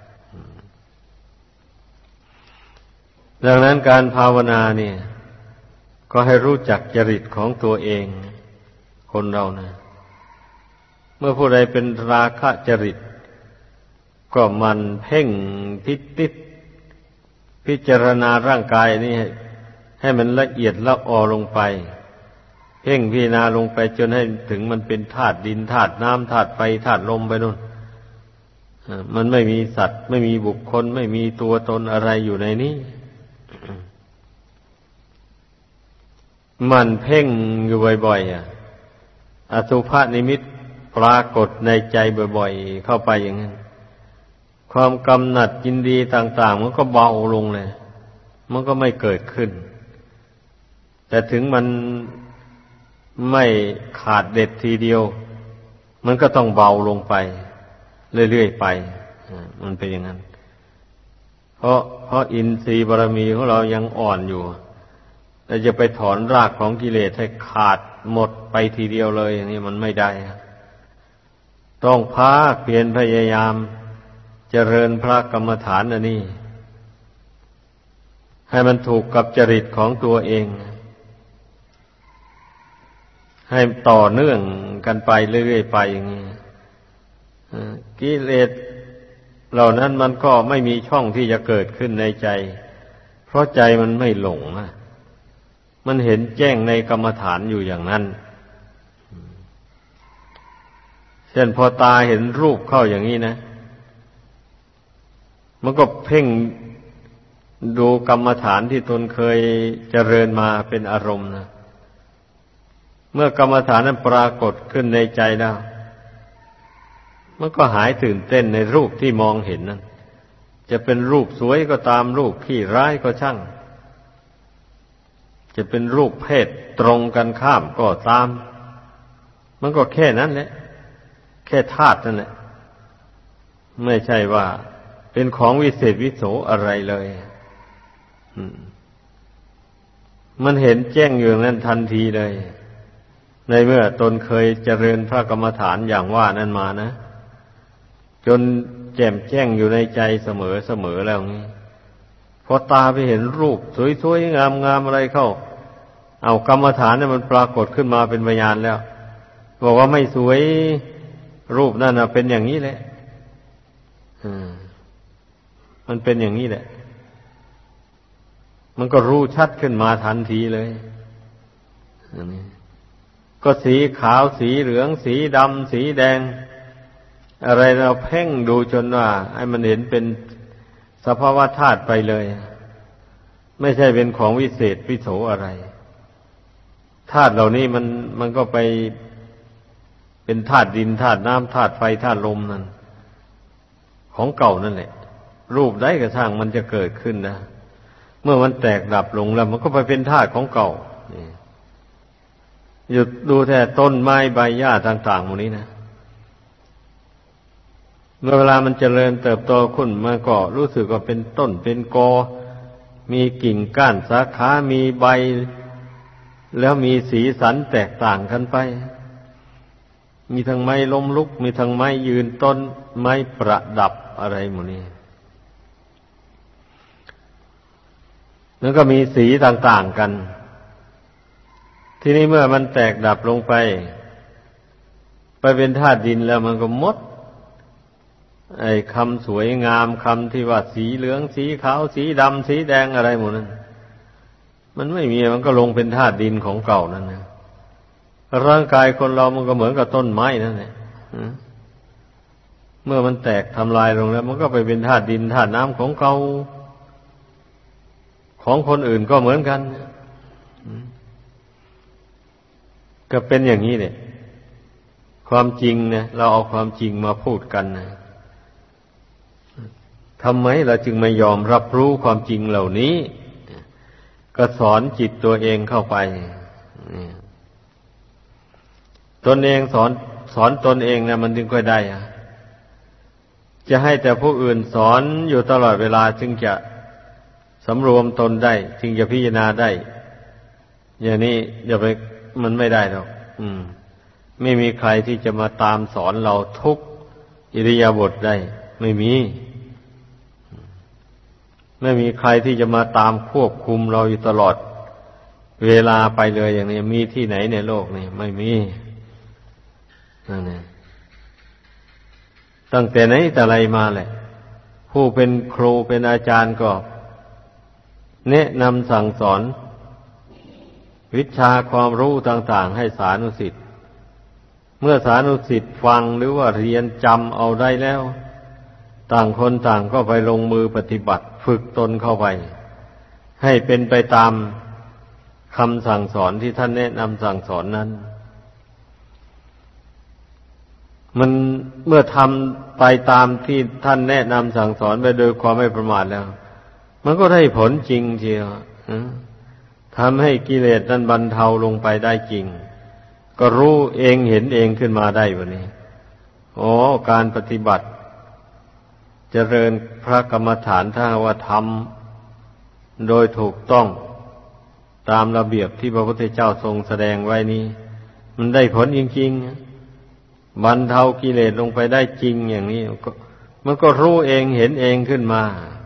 ดังนั้นการภาวนาเนี่ยก็ให้รู้จักจริตของตัวเองคนเรานะเมื่อผู้ใดเป็นราคะจริตก็มันเพ่งพิจิตพิจารณาร่างกายนี่ให้ให้มันละเอียดละออลงไปเพ่งพิจารณาลงไปจนให้ถึงมันเป็นธาตุดินธาตุน้ำธาตุไฟธาตุลมไปนู่นมันไม่มีสัตว์ไม่มีบุคคลไม่มีตัวตนอะไรอยู่ในนี้มันเพ่งอยู่บ่อยๆอ่ะอสุภนิมิตปรากฏในใจบ่อยๆเข้าไปอย่างนั้นความกำหนัดยินดีต่างๆมันก็เบาลงเลยมันก็ไม่เกิดขึ้นแต่ถึงมันไม่ขาดเด็ดทีเดียวมันก็ต้องเบาลงไปเรื่อยๆไปมันเป็นอย่างนั้นเพราะเพราะอินทรีย์บารมีของเรายังอ่อนอยู่เราจะไปถอนรากของกิเลสให้ขาดหมดไปทีเดียวเลยอย่างนี้มันไม่ได้ต้องพาเพียรพยายามเจริญพระกรรมฐานอันนี้ให้มันถูกกับจริตของตัวเองให้ต่อเนื่องกันไปเรื่อยๆไปอย่างนี้กิเลสเหล่านั้นมันก็ไม่มีช่องที่จะเกิดขึ้นในใจเพราะใจมันไม่หลงนะมันเห็นแจ้งในกรรมฐานอยู่อย่างนั้นเช่นพอตาเห็นรูปเข้าอย่างนี้นะมันก็เพ่งดูกรรมฐานที่ตนเคยเจริญมาเป็นอารมณ์นะเมื่อกรรมฐานนั้นปรากฏขึ้นในใจแล้วมันก็หายตื่นเต้นในรูปที่มองเห็นนั้นจะเป็นรูปสวยก็ตามรูปขี้ร้ายก็ช่างจะเป็นรูปเพศตรงกันข้ามก็ตามมันก็แค่นั้นแหละแค่ธาตุนั่นแหละไม่ใช่ว่าเป็นของวิเศษวิโสอะไรเลยมันเห็นแจ้งอยู่นั้นทันทีเลยในเมื่อตนเคยเจริญพระกรรมฐานอย่างว่านั้นมานะจนแจ่มแจ้งอยู่ในใจเสมอเสมอแล้วนี้พอตาไปเห็นรูปสวยๆงามๆอะไรเข้าเอากรรมฐานเนี่ยมันปรากฏขึ้นมาเป็นพยานแล้วบอกว่าไม่สวยรูปนั่นน่ะเป็นอย่างนี้แหละอืมมันเป็นอย่างนี้แหละมันก็รู้ชัดขึ้นมาทันทีเลยอันนี้ก็สีขาวสีเหลืองสีดำสีแดงอะไรเราเพ่งดูจนว่าให้มันเห็นเป็นสภาวะธาตุไปเลยไม่ใช่เป็นของวิเศษวิโสอะไรธาตุเหล่านี้มันมันก็ไปเป็นธาตุดินธาตุน้ำธาตุไฟธาตุลมนั่นของเก่านั่นแหละรูปใดก็ช่างมันจะเกิดขึ้นนะเมื่อมันแตกดับลงแล้วมันก็ไปเป็นธาตุของเก่าหยุดดูแต่ต้นไม้ใบหญ้าต่างๆหมดนี้นะเมื่อเวลามันเจริญเติบโตขึ้นมันก็รู้สึกว่าเป็นต้นเป็นกอมีกิ่งก้านสาขามีใบแล้วมีสีสันแตกต่างกันไปมีทั้งไม้ล้มลุกมีทั้งไม้ยืนต้นไม้ประดับอะไรหมดนี้แล้วก็มีสีต่างๆกันทีนี้เมื่อมันแตกดับลงไปไปเป็นธาตุดินแล้วมันก็หมดไอ้คำสวยงามคำที่ว่าสีเหลืองสีขาวสีดำสีแดงอะไรหมดนั้นมันไม่มีมันก็ลงเป็นธาตุดินของเก่านั่นนะร่างกายคนเรามันก็เหมือนกับต้นไม้นั่นแหละเมื่อมันแตกทำลายลงแล้วมันก็ไปเป็นธาตุดินธาตุน้ำของเขาของคนอื่นก็เหมือนกันก็เป็นอย่างนี้เนี่ยความจริงเนี่ยเราเอาความจริงมาพูดกันนะทำไมเราจึงไม่ยอมรับรู้ความจริงเหล่านี้ก็สอนจิตตัวเองเข้าไปตนเองสอนสอนตนเองนะมันจึงค่อยได้อะจะให้แต่ผู้อื่นสอนอยู่ตลอดเวลาจึงจะสำรวมตนได้จึงจะพิจารณาได้อย่างนี้อย่าไปมันไม่ได้หรอกอืมไม่มีใครที่จะมาตามสอนเราทุกอิริยาบถได้ไม่มีไม่มีใครที่จะมาตามควบคุมเราอยู่ตลอดเวลาไปเลยอย่างนี้มีที่ไหนในโลกนี้ไม่มีนั่นแหละตั้งแต่ไหนแต่ไรมาแหละผู้เป็นครูเป็นอาจารย์ก็แนะนำสั่งสอนวิชาความรู้ต่างๆให้สานุสิทธิ์เมื่อสานุสิทธิ์ฟังหรือว่าเรียนจำเอาได้แล้วต่างคนต่างก็ไปลงมือปฏิบัติฝึกตนเข้าไปให้เป็นไปตามคำสั่งสอนที่ท่านแนะนำสั่งสอนนั้นมันเมื่อทำไปตามที่ท่านแนะนำสั่งสอนไปโดยความไม่ประมาทแล้วมันก็ได้ผลจริงเชียวทำให้กิเลสนั้นบรรเทาลงไปได้จริงก็รู้เองเห็นเองขึ้นมาได้วันนี้อ๋อการปฏิบัติเจริญพระกรรมฐานถ้าว่าทำโดยถูกต้องตามระเบียบที่พระพุทธเจ้าทรงแสดงไว้นี้มันได้ผลจริงๆบรรเทากิเลสลงไปได้จริงอย่างนี้มันก็รู้เองเห็นเองขึ้นมา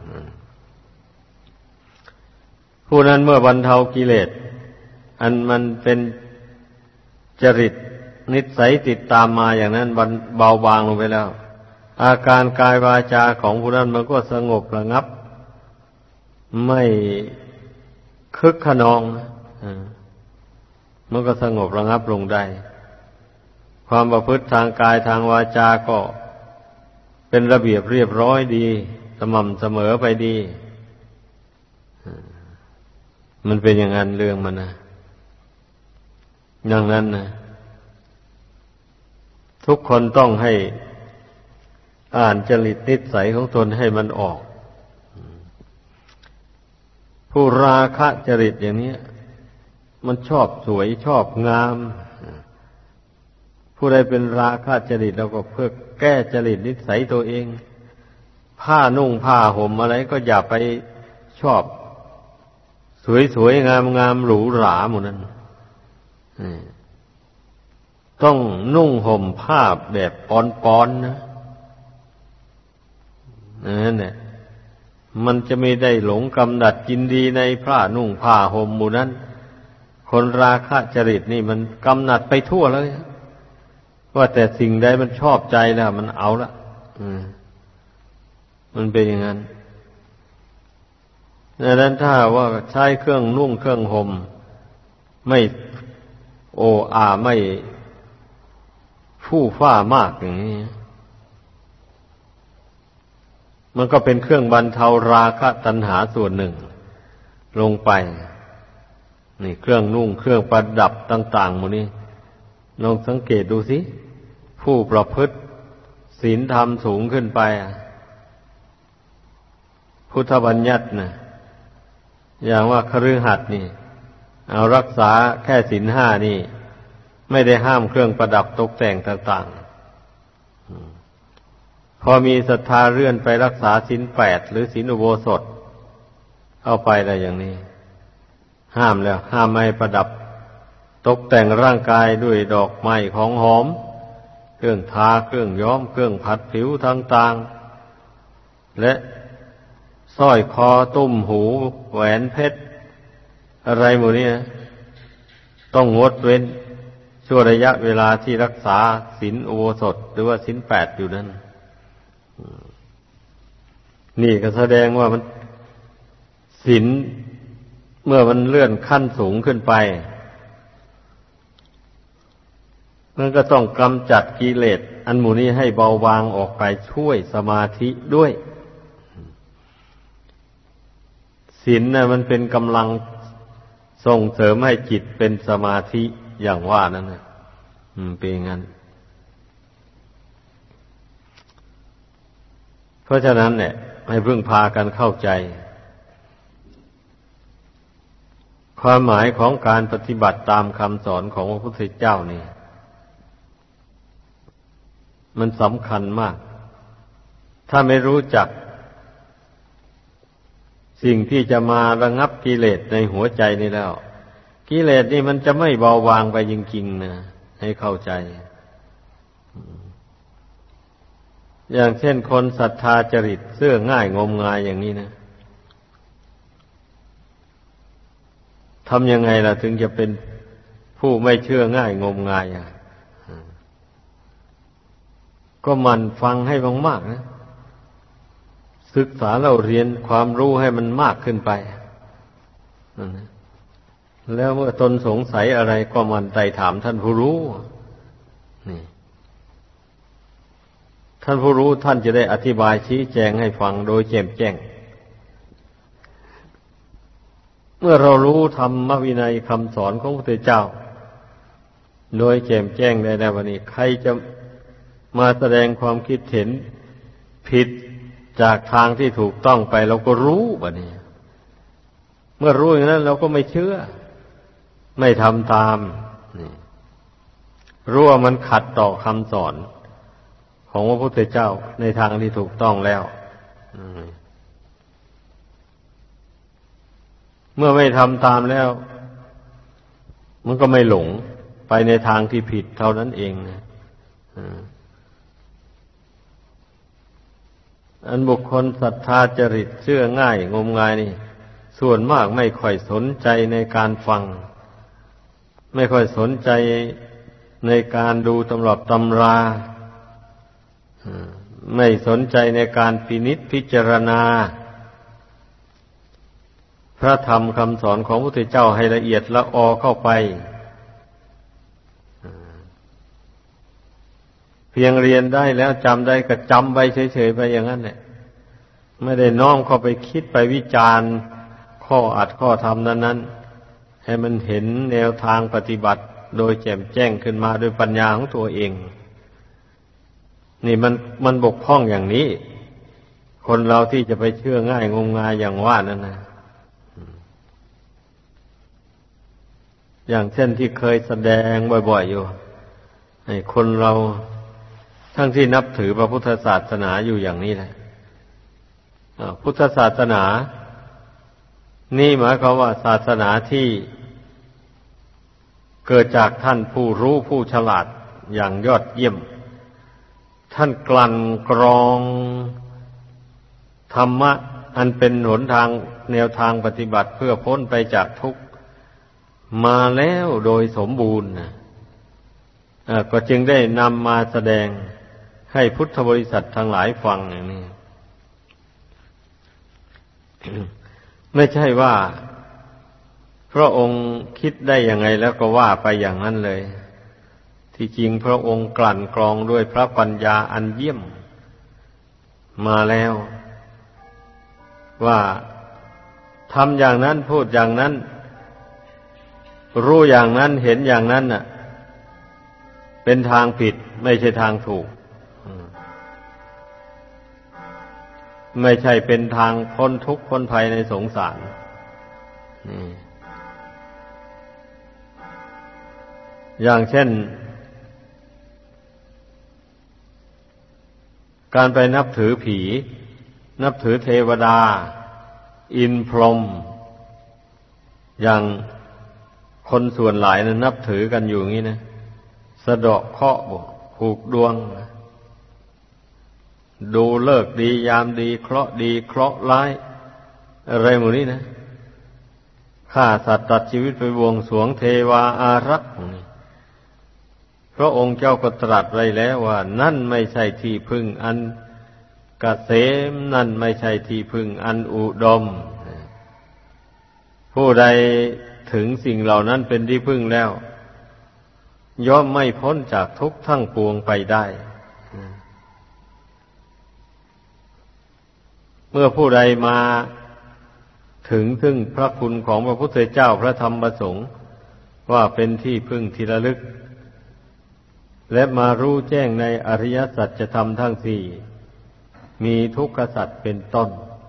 ผู้นั้นเมื่อบรรเทากิเลสอันมันเป็นจริตนิสัยติดตามมาอย่างนั้นเบาบางลงไปแล้วอาการกายวาจาของผู้นั้นมันก็สงบระงับไม่คึกขนองมันก็สงบระงับลงได้ความประพฤติทางกายทางวาจาก็เป็นระเบียบเรียบร้อยดีสม่ำเสมอไปดีมันเป็นอย่างนั้นเรื่องมันนะอย่างนั้นนะทุกคนต้องให้อ่านจริตนิสัยของตนให้มันออกผู้ราคะจริตอย่างนี้มันชอบสวยชอบงามผู้ใดเป็นราคะจริตเราก็เพื่อแก้จริตนิสัยตัวเองผ้านุ่งผ้าห่มอะไรก็อย่าไปชอบสวยๆงามๆหรูหราหมดนั้นต้องนุ่งห่มผ้าแบบปอนๆนะนั่นแหละมันจะไม่ได้หลงกำหนัดยินดีในผ้านุ่งผ้าห่มหมู่นั้นคนราคะจริตนี่มันกำหนัดไปทั่วเลยว่าแต่สิ่งใดมันชอบใจแล้วมันเอาละมันเป็นอย่างนั้นดังนั้นถ้าว่าใช้เครื่องนุ่งเครื่องห่มไม่โอ้อาไม่ฟู่ฟ้ามากอย่างนี้มันก็เป็นเครื่องบรรเทาราคะตัณหาส่วนหนึ่งลงไปนี่เครื่องนุ่งเครื่องประดับต่างๆหมดนี้ลองสังเกตดูสิผู้ประพฤติศีลธรรมสูงขึ้นไปพุทธบัญญัตินะอย่างว่าคฤหัสถ์นี่เอารักษาแค่ศีลห้านี่ไม่ได้ห้ามเครื่องประดับตกแต่งต่างๆพอมีศรัทธาเลื่อนไปรักษาศีลแปดหรือศีลอุโบสถเอาไปอะไรอย่างนี้ห้ามแล้วห้ามไม่ให้ประดับตกแต่งร่างกายด้วยดอกไม้ของหอมเครื่องทาเครื่องย้อมเครื่องผัดผิวต่างๆและสร้อยคอตุ้มหูแหวนเพชรอะไรหมดนี้ต้องงดเว้นช่วงระยะเวลาที่รักษาศีลอุโบสถหรือว่าศีลแปดอยู่นั้นนี่ก็แสดงว่ามันศีลเมื่อมันเลื่อนขั้นสูงขึ้นไปมันก็ต้องกำจัดกิเลสอันหมู่นี้ให้เบาบางออกไปช่วยสมาธิด้วยศีลน่ะมันเป็นกำลังส่งเสริมให้จิตเป็นสมาธิอย่างว่านั่นนะอืมเป็นอย่างนั้นเพราะฉะนั้นเนี่ยให้พึ่งพากันเข้าใจความหมายของการปฏิบัติตามคำสอนของพระพุทธเจ้านี่มันสำคัญมากถ้าไม่รู้จักสิ่งที่จะมาระงับกิเลสในหัวใจนี่แล้วกิเลสนี่มันจะไม่เบาบางไปจริงๆนะให้เข้าใจอย่างเช่นคนศรัทธาจริตเสื่อง่ายงมงายอย่างนี้นะทำยังไงล่ะถึงจะเป็นผู้ไม่เชื่อง่ายงมงายอ่ะก็มันฟังให้มากๆนะศึกษาเราเรียนความรู้ให้มันมากขึ้นไปแล้วเมื่อตนสงสัยอะไรก็มันไต่ถามท่านผู้รู้นี่ท่านผู้รู้ท่านจะได้อธิบายชี้แจงให้ฟังโดยแจ่มแจ้งเมื่อเรารู้ธรรมวินัยคำสอนของพระพุทธเจ้าโดยแจ่มแจ้งได้แล้ววันนี้ใครจะมาแสดงความคิดเห็นผิดจากทางที่ถูกต้องไปเราก็รู้วันนี้เมื่อรู้อย่างนั้นเราก็ไม่เชื่อไม่ทำตามนี่รู้ว่ามันขัดต่อคำสอนของพระพุทธเจ้าในทางที่ถูกต้องแล้วเมื่อไม่ทำตามแล้วมันก็ไม่หลงไปในทางที่ผิดเท่านั้นเองนะอันบุคคลศรัทธาจริตเชื่อง่ายงมงายนี่ส่วนมากไม่ค่อยสนใจในการฟังไม่ค่อยสนใจในการดูตำรับตำราไม่สนใจในการพินิจพิจารณาพระธรรมคำสอนของพระพุทธเจ้าให้ละเอียดละออเข้าไปเพียงเรียนได้แล้วจำได้ก็จำไปเฉยๆไปอย่างนั้นแหละไม่ได้น้อมเข้าไปคิดไปวิจารณ์ข้ออัดข้อธรรมนั้นๆให้มันเห็นแนวทางปฏิบัติโดยแจ่มแจ้งขึ้นมาด้วยปัญญาของตัวเองนี่มันมันบกพร่องอย่างนี้คนเราที่จะไปเชื่อง่ายงมงายอย่างว่านั่นนะอย่างเช่นที่เคยแสดงบ่อยๆอยู่ไอ้คนเราทั้งที่นับถือพระพุทธศาสนาอยู่อย่างนี้แหละพุทธศาสนานี่หมายความว่าศาสนาที่เกิดจากท่านผู้รู้ผู้ฉลาดอย่างยอดเยี่ยมท่านกลั่นกรองธรรมะอันเป็นหนทางแนวทางปฏิบัติเพื่อพ้นไปจากทุกข์มาแล้วโดยสมบูรณ์นะก็จึงได้นำมาแสดงให้พุทธบริษัททั้งหลายฟังอย่างนี้ ไม่ใช่ว่าพระองค์คิดได้ยังไงแล้วก็ว่าไปอย่างนั้นเลยที่จริงพระองค์กลั่นกรองด้วยพระปัญญาอันเยี่ยมมาแล้วว่าทำอย่างนั้นพูดอย่างนั้นรู้อย่างนั้นเห็นอย่างนั้นน่ะเป็นทางผิดไม่ใช่ทางถูกไม่ใช่เป็นทางพ้นทุกข์พ้นภัยในสงสารนี่อย่างเช่นการไปนับถือผีนับถือเทวดาอินพรหมอย่างคนส่วนหลายนะนับถือกันอยู่อย่างนี้นะสะเดาะเคราะห์ผูกดวงดูเลิกดียามดีเคราะห์ดีเคราะห์ร้ายอะไรหมดนี้นะฆ่าสัตว์ตัดชีวิตไปบวงสรวงเทวาอารักษ์นี่พระองค์เจ้าก็ตรัสไว้แล้วว่านั่นไม่ใช่ที่พึ่งอันเกษมนั่นไม่ใช่ที่พึ่งอันอุดมผู้ใดถึงสิ่งเหล่านั้นเป็นที่พึ่งแล้วย่อมไม่พ้นจากทุกข์ทั้งปวงไปได้เมื่อผู้ใดมาถึงซึ่งพระคุณของพระพุทธเจ้าพระธรรมพระสงฆ์ว่าเป็นที่พึ่งที่ระลึกและมารู้แจ้งในอริยสัจธรรมทั้งสี่มีทุกขสัจเป็นต้น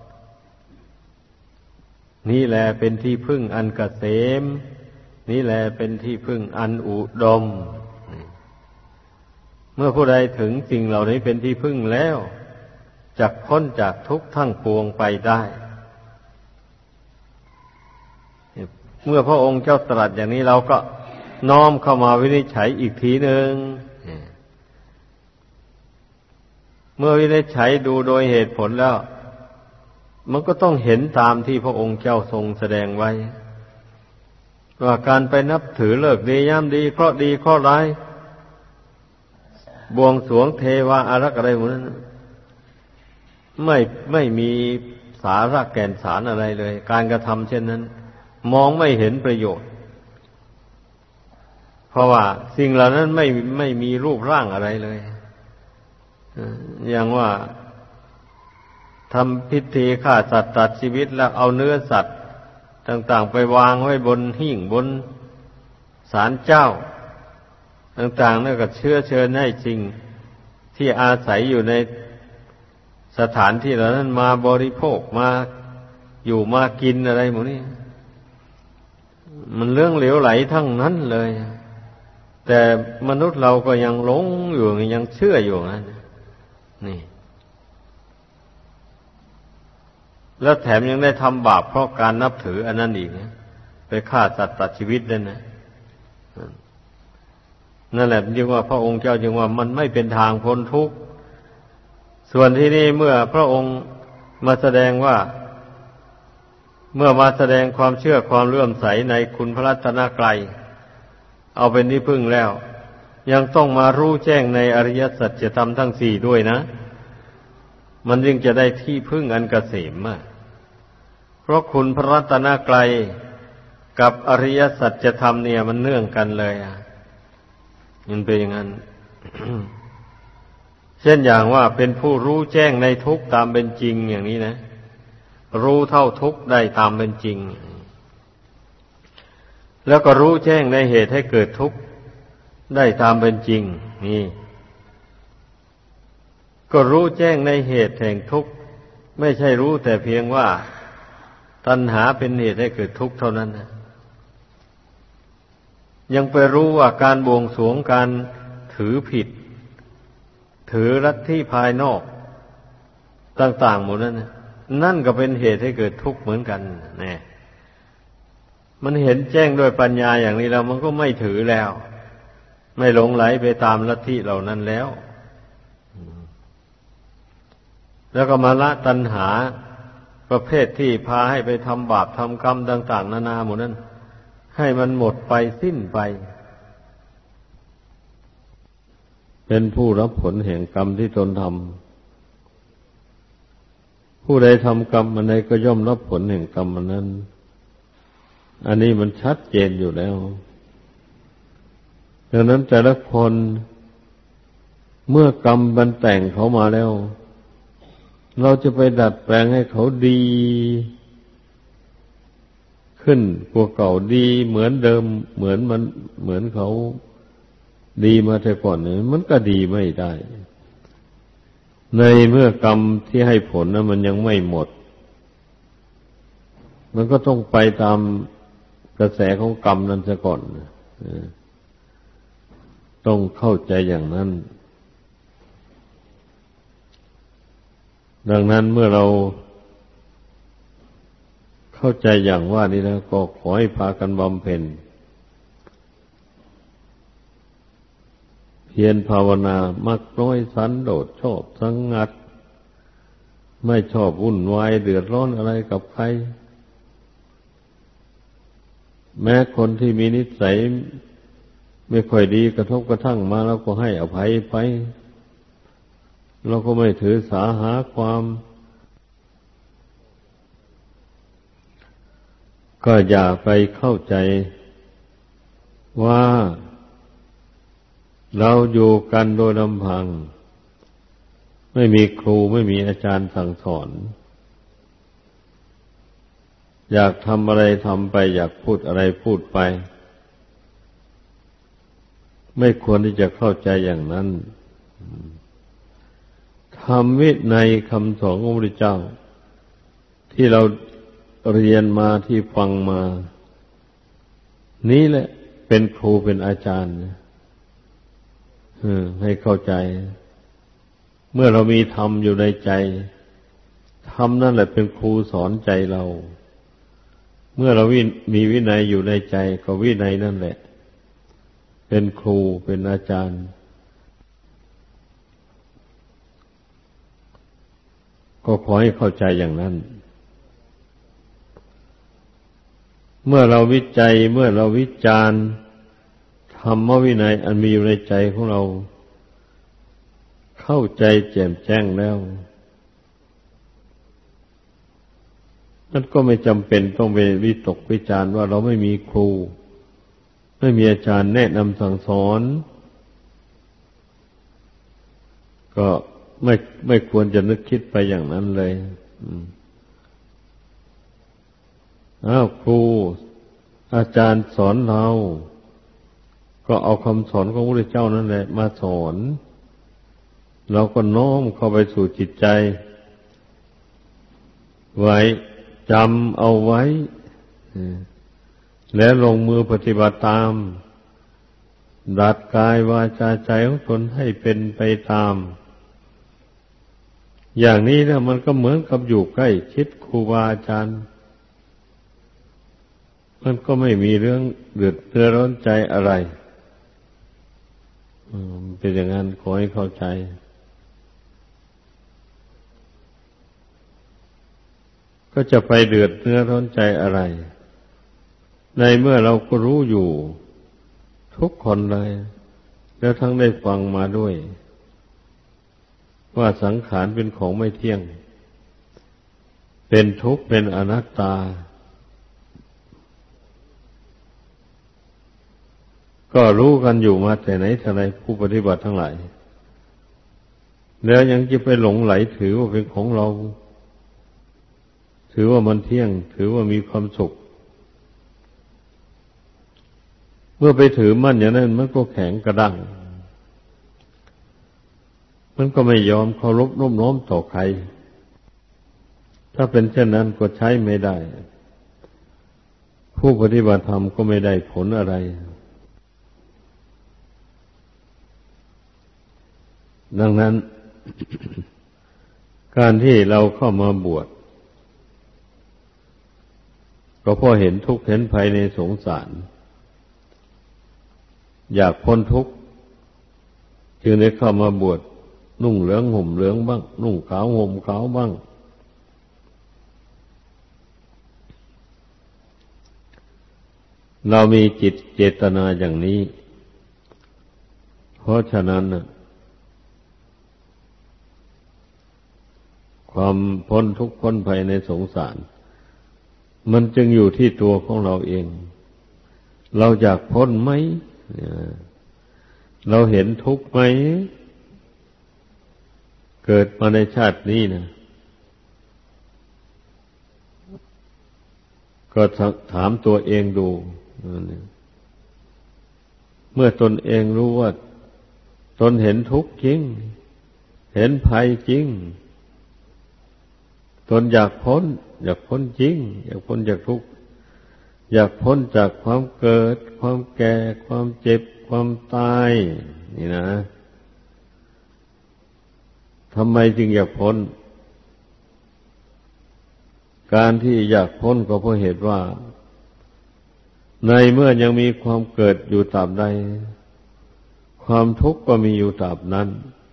นี่แหละเป็นที่พึ่งอันเกษมนี่แหละเป็นที่พึ่งอันอุดมเมื่อผู้ใดถึงสิ่งเหล่านี้เป็นที่พึ่งแล้วจักพ้นจากทุกข์ทั้งปวงไปได้เมื่อพระองค์เจ้าตรัสอย่างนี้เราก็น้อมเข้ามาวินิจฉัยอีกทีหนึ่งเมื่อวินิจฉัยดูโดยเหตุผลแล้วมันก็ต้องเห็นตามที่พระองค์เจ้าทรงแสดงไว้ว่าการไปนับถือเลิกดียามดีเคราะห์ดีเคราะห์ร้ายบวงสรวงเทวาอารักษ์อะไรหมดนั้นไม่ไม่มีสาระแก่นสารอะไรเลยการกระทำเช่นนั้นมองไม่เห็นประโยชน์เพราะว่าสิ่งเหล่านั้นไม่ไม่มีรูปร่างอะไรเลยอย่างว่าทำพิธีฆ่าสัตว์ตัดชีวิตแล้วเอาเนื้อสัตว์ต่างๆไปวางไว้บนหิ้งบนศาลเจ้าต่างๆนั่นก็เชื้อเชิญให้สิ่งที่อาศัยอยู่ในสถานที่เหล่านั้นมาบริโภคมาอยู่มากินอะไรหมดนี่มันเรื่องเหลวไหลทั้งนั้นเลยแต่มนุษย์เราก็ยังหลงอยู่ยังเชื่ออยู่นั่นนี่แล้วแถมยังได้ทำบาปเพราะการนับถืออันนั้นอีกนะไปฆ่าสัตว์ตัดชีวิตนั่นนะนั่นแหละจึงว่าพระองค์เจ้าจึงว่ามันไม่เป็นทางพ้นทุกข์ส่วนที่นี่เมื่อพระองค์มาแสดงว่าเมื่อมาแสดงความเชื่อความเลื่อมใสในคุณพระรัตนกรัยเอาเป็นที่พึ่งแล้วยังต้องมารู้แจ้งในอริยสัจธรรมทั้งสี่ด้วยนะมันจึงจะได้ที่พึ่งอันเกษมอ่ะเพราะคุณพระรัตนกรัยกับอริยสัจธรรมเนี่ยมันเนื่องกันเลยอ่ะมันเป็นอย่างนั้น เช่นอย่างว่าเป็นผู้รู้แจ้งในทุกข์ตามเป็นจริงอย่างนี้นะรู้เท่าทุกข์ได้ตามเป็นจริงแล้วก็รู้แจ้งในเหตุให้เกิดทุกข์ได้ตามเป็นจริงนี่ก็รู้แจ้งในเหตุแห่งทุกข์ไม่ใช่รู้แต่เพียงว่าตัณหาเป็นเหตุให้เกิดทุกข์เท่านั้นนะยังไปรู้ว่าการบวงสรวงการถือผิดถือลัทธิภายนอกต่างๆหมดนั้นนะนั่นก็เป็นเหตุให้เกิดทุกข์เหมือนกันแน่มันเห็นแจ้งด้วยปัญญาอย่างนี้แล้วมันก็ไม่ถือแล้วไม่หลงไหลไปตามลัทธิเหล่านั้นแล้วแล้วก็มาละตัณหาประเภทที่พาให้ไปทำบาปทำกรรมต่างๆนานาหมดนั้นให้มันหมดไปสิ้นไปเป็นผู้รับผลแห่งกรรมที่ตนทำผู้ใดทำกรรมอันใดก็ย่อมรับผลแห่งกรรมอันนั้นอันนี้มันชัดเจนอยู่แล้วดังนั้นแต่ละคนเมื่อกรรมบันแต่งเขามาแล้วเราจะไปดัดแปลงให้เขาดีขึ้นกว่าเก่าดีเหมือนเดิมเหมือนมันเหมือนเขาดีมาแต่ก่อนเนี่ยมันก็ดีไม่ได้ในเมื่อกรรมที่ให้ผลนะมันยังไม่หมดมันก็ต้องไปตามกระแสของกรรมนั้นซะก่อนต้องเข้าใจอย่างนั้นดังนั้นเมื่อเราเข้าใจอย่างว่านี้แล้วก็ขอให้พากันบำเพ็ญเพียรภาวนามักน้อยสันโดษชอบสงัดไม่ชอบวุ่นวายเดือดร้อนอะไรกับใครแม้คนที่มีนิสัยไม่ค่อยดีกระทบกระทั่งมาแล้วก็ให้อภัยไปเราก็ไม่ถือสาหาความก็อย่าไปเข้าใจว่าเราอยู่กันโดยลำพังไม่มีครูไม่มีอาจารย์สั่งสอนอยากทำอะไรทำไปอยากพูดอะไรพูดไปไม่ควรที่จะเข้าใจอย่างนั้นธรรมวินัยคำสอนของพระพุทธเจ้าที่เราเรียนมาที่ฟังมานี้แหละเป็นครูเป็นอาจารย์ให้เข้าใจเมื่อเรามีธรรมอยู่ในใจธรรมนั่นแหละเป็นครูสอนใจเราเมื่อเรามีวินัยอยู่ในใจก็วินัยนั่นแหละเป็นครูเป็นอาจารย์ก็ขอให้เข้าใจอย่างนั้นเมื่อเราวิจัยเมื่อเราวิจารณ์ธรรมวินัยอันมีอยู่ในใจของเราเข้าใจแจ่มแจ้งแล้วนั่นก็ไม่จำเป็นต้องไปวิตกวิจารณ์ว่าเราไม่มีครูไม่มีอาจารย์แนะนำสั่งสอนก็ไม่ไม่ควรจะนึกคิดไปอย่างนั้นเลยอ้าวครูอาจารย์สอนเราก็เอาคำสอนของพระพุทธเจ้านั่นแหละมาสอนเราก็น้อมเข้าไปสู่จิตใจไว้จำเอาไว้และลงมือปฏิบัติตามดัดกายวาจาใจของตนให้เป็นไปตามอย่างนี้นะมันก็เหมือนกับอยู่ใกล้ชิดครูบาอาจารย์มันก็ไม่มีเรื่องเดือดเนื้อร้อนใจอะไรเป็นอย่างนั้นขอให้เข้าใจก็จะไปเดือดเนื้อร้อนใจอะไรในเมื่อเราก็รู้อยู่ทุกคนเลยแล้วทั้งได้ฟังมาด้วยว่าสังขารเป็นของไม่เที่ยงเป็นทุกข์เป็นอนัตตาก็รู้กันอยู่มาแต่ไหนแต่ไรผู้ปฏิบัติทั้งหลายแล้วยังจะไปหลงไหลถือว่าเป็นของเราถือว่ามันเที่ยงถือว่ามีความสุขเมื่อไปถือมั่นอย่างนั้นมันก็แข็งกระด้างมันก็ไม่ยอมเคารพน้อมน้อมต่อใครถ้าเป็นเช่นนั้นก็ใช้ไม่ได้ผู้ปฏิบัติธรรมก็ไม่ได้ผลอะไรดังนั้น การที่เราเข้ามาบวชก็เพราะเห็นทุกข์เห็นภัยในสงสารอยากพ้นทุกข์จึงได้เข้ามาบวชนุ่งเหลืองห่มเหลืองบ้างนุ่งขาวห่มขาวบ้างเรามีจิตเจตนาอย่างนี้เพราะฉะนั้นความพ้นทุกข์พ้นภัยในสงสารมันจึงอยู่ที่ตัวของเราเองเราอยากพ้นไหมเราเห็นทุกข์ไหมเกิดมาในชาตินี้นะก็ถามตัวเองดูเมื่อตนเองรู้ว่าตนเห็นทุกข์จริงเห็นภัยจริงตนอยากพ้นอยากพ้นจริงอยากพ้นจากทุกข์อยากพ้นจากความเกิดความแก่ความเจ็บความตายนี่นะทำไมจึงอยากพ้นการที่อยากพ้นก็เพราะเหตุว่าในเมื่อยังมีความเกิดอยู่ตราบใดความทุกข์ก็มีอยู่ตราบนั้น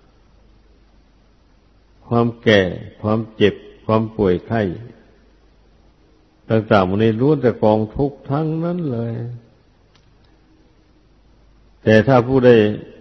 ความแก่ความเจ็บความป่วยไข้ต่างๆมันนี้ล้วนแต่กองทุกข์ทั้งนั้นเลยแต่ถ้าผู้ใด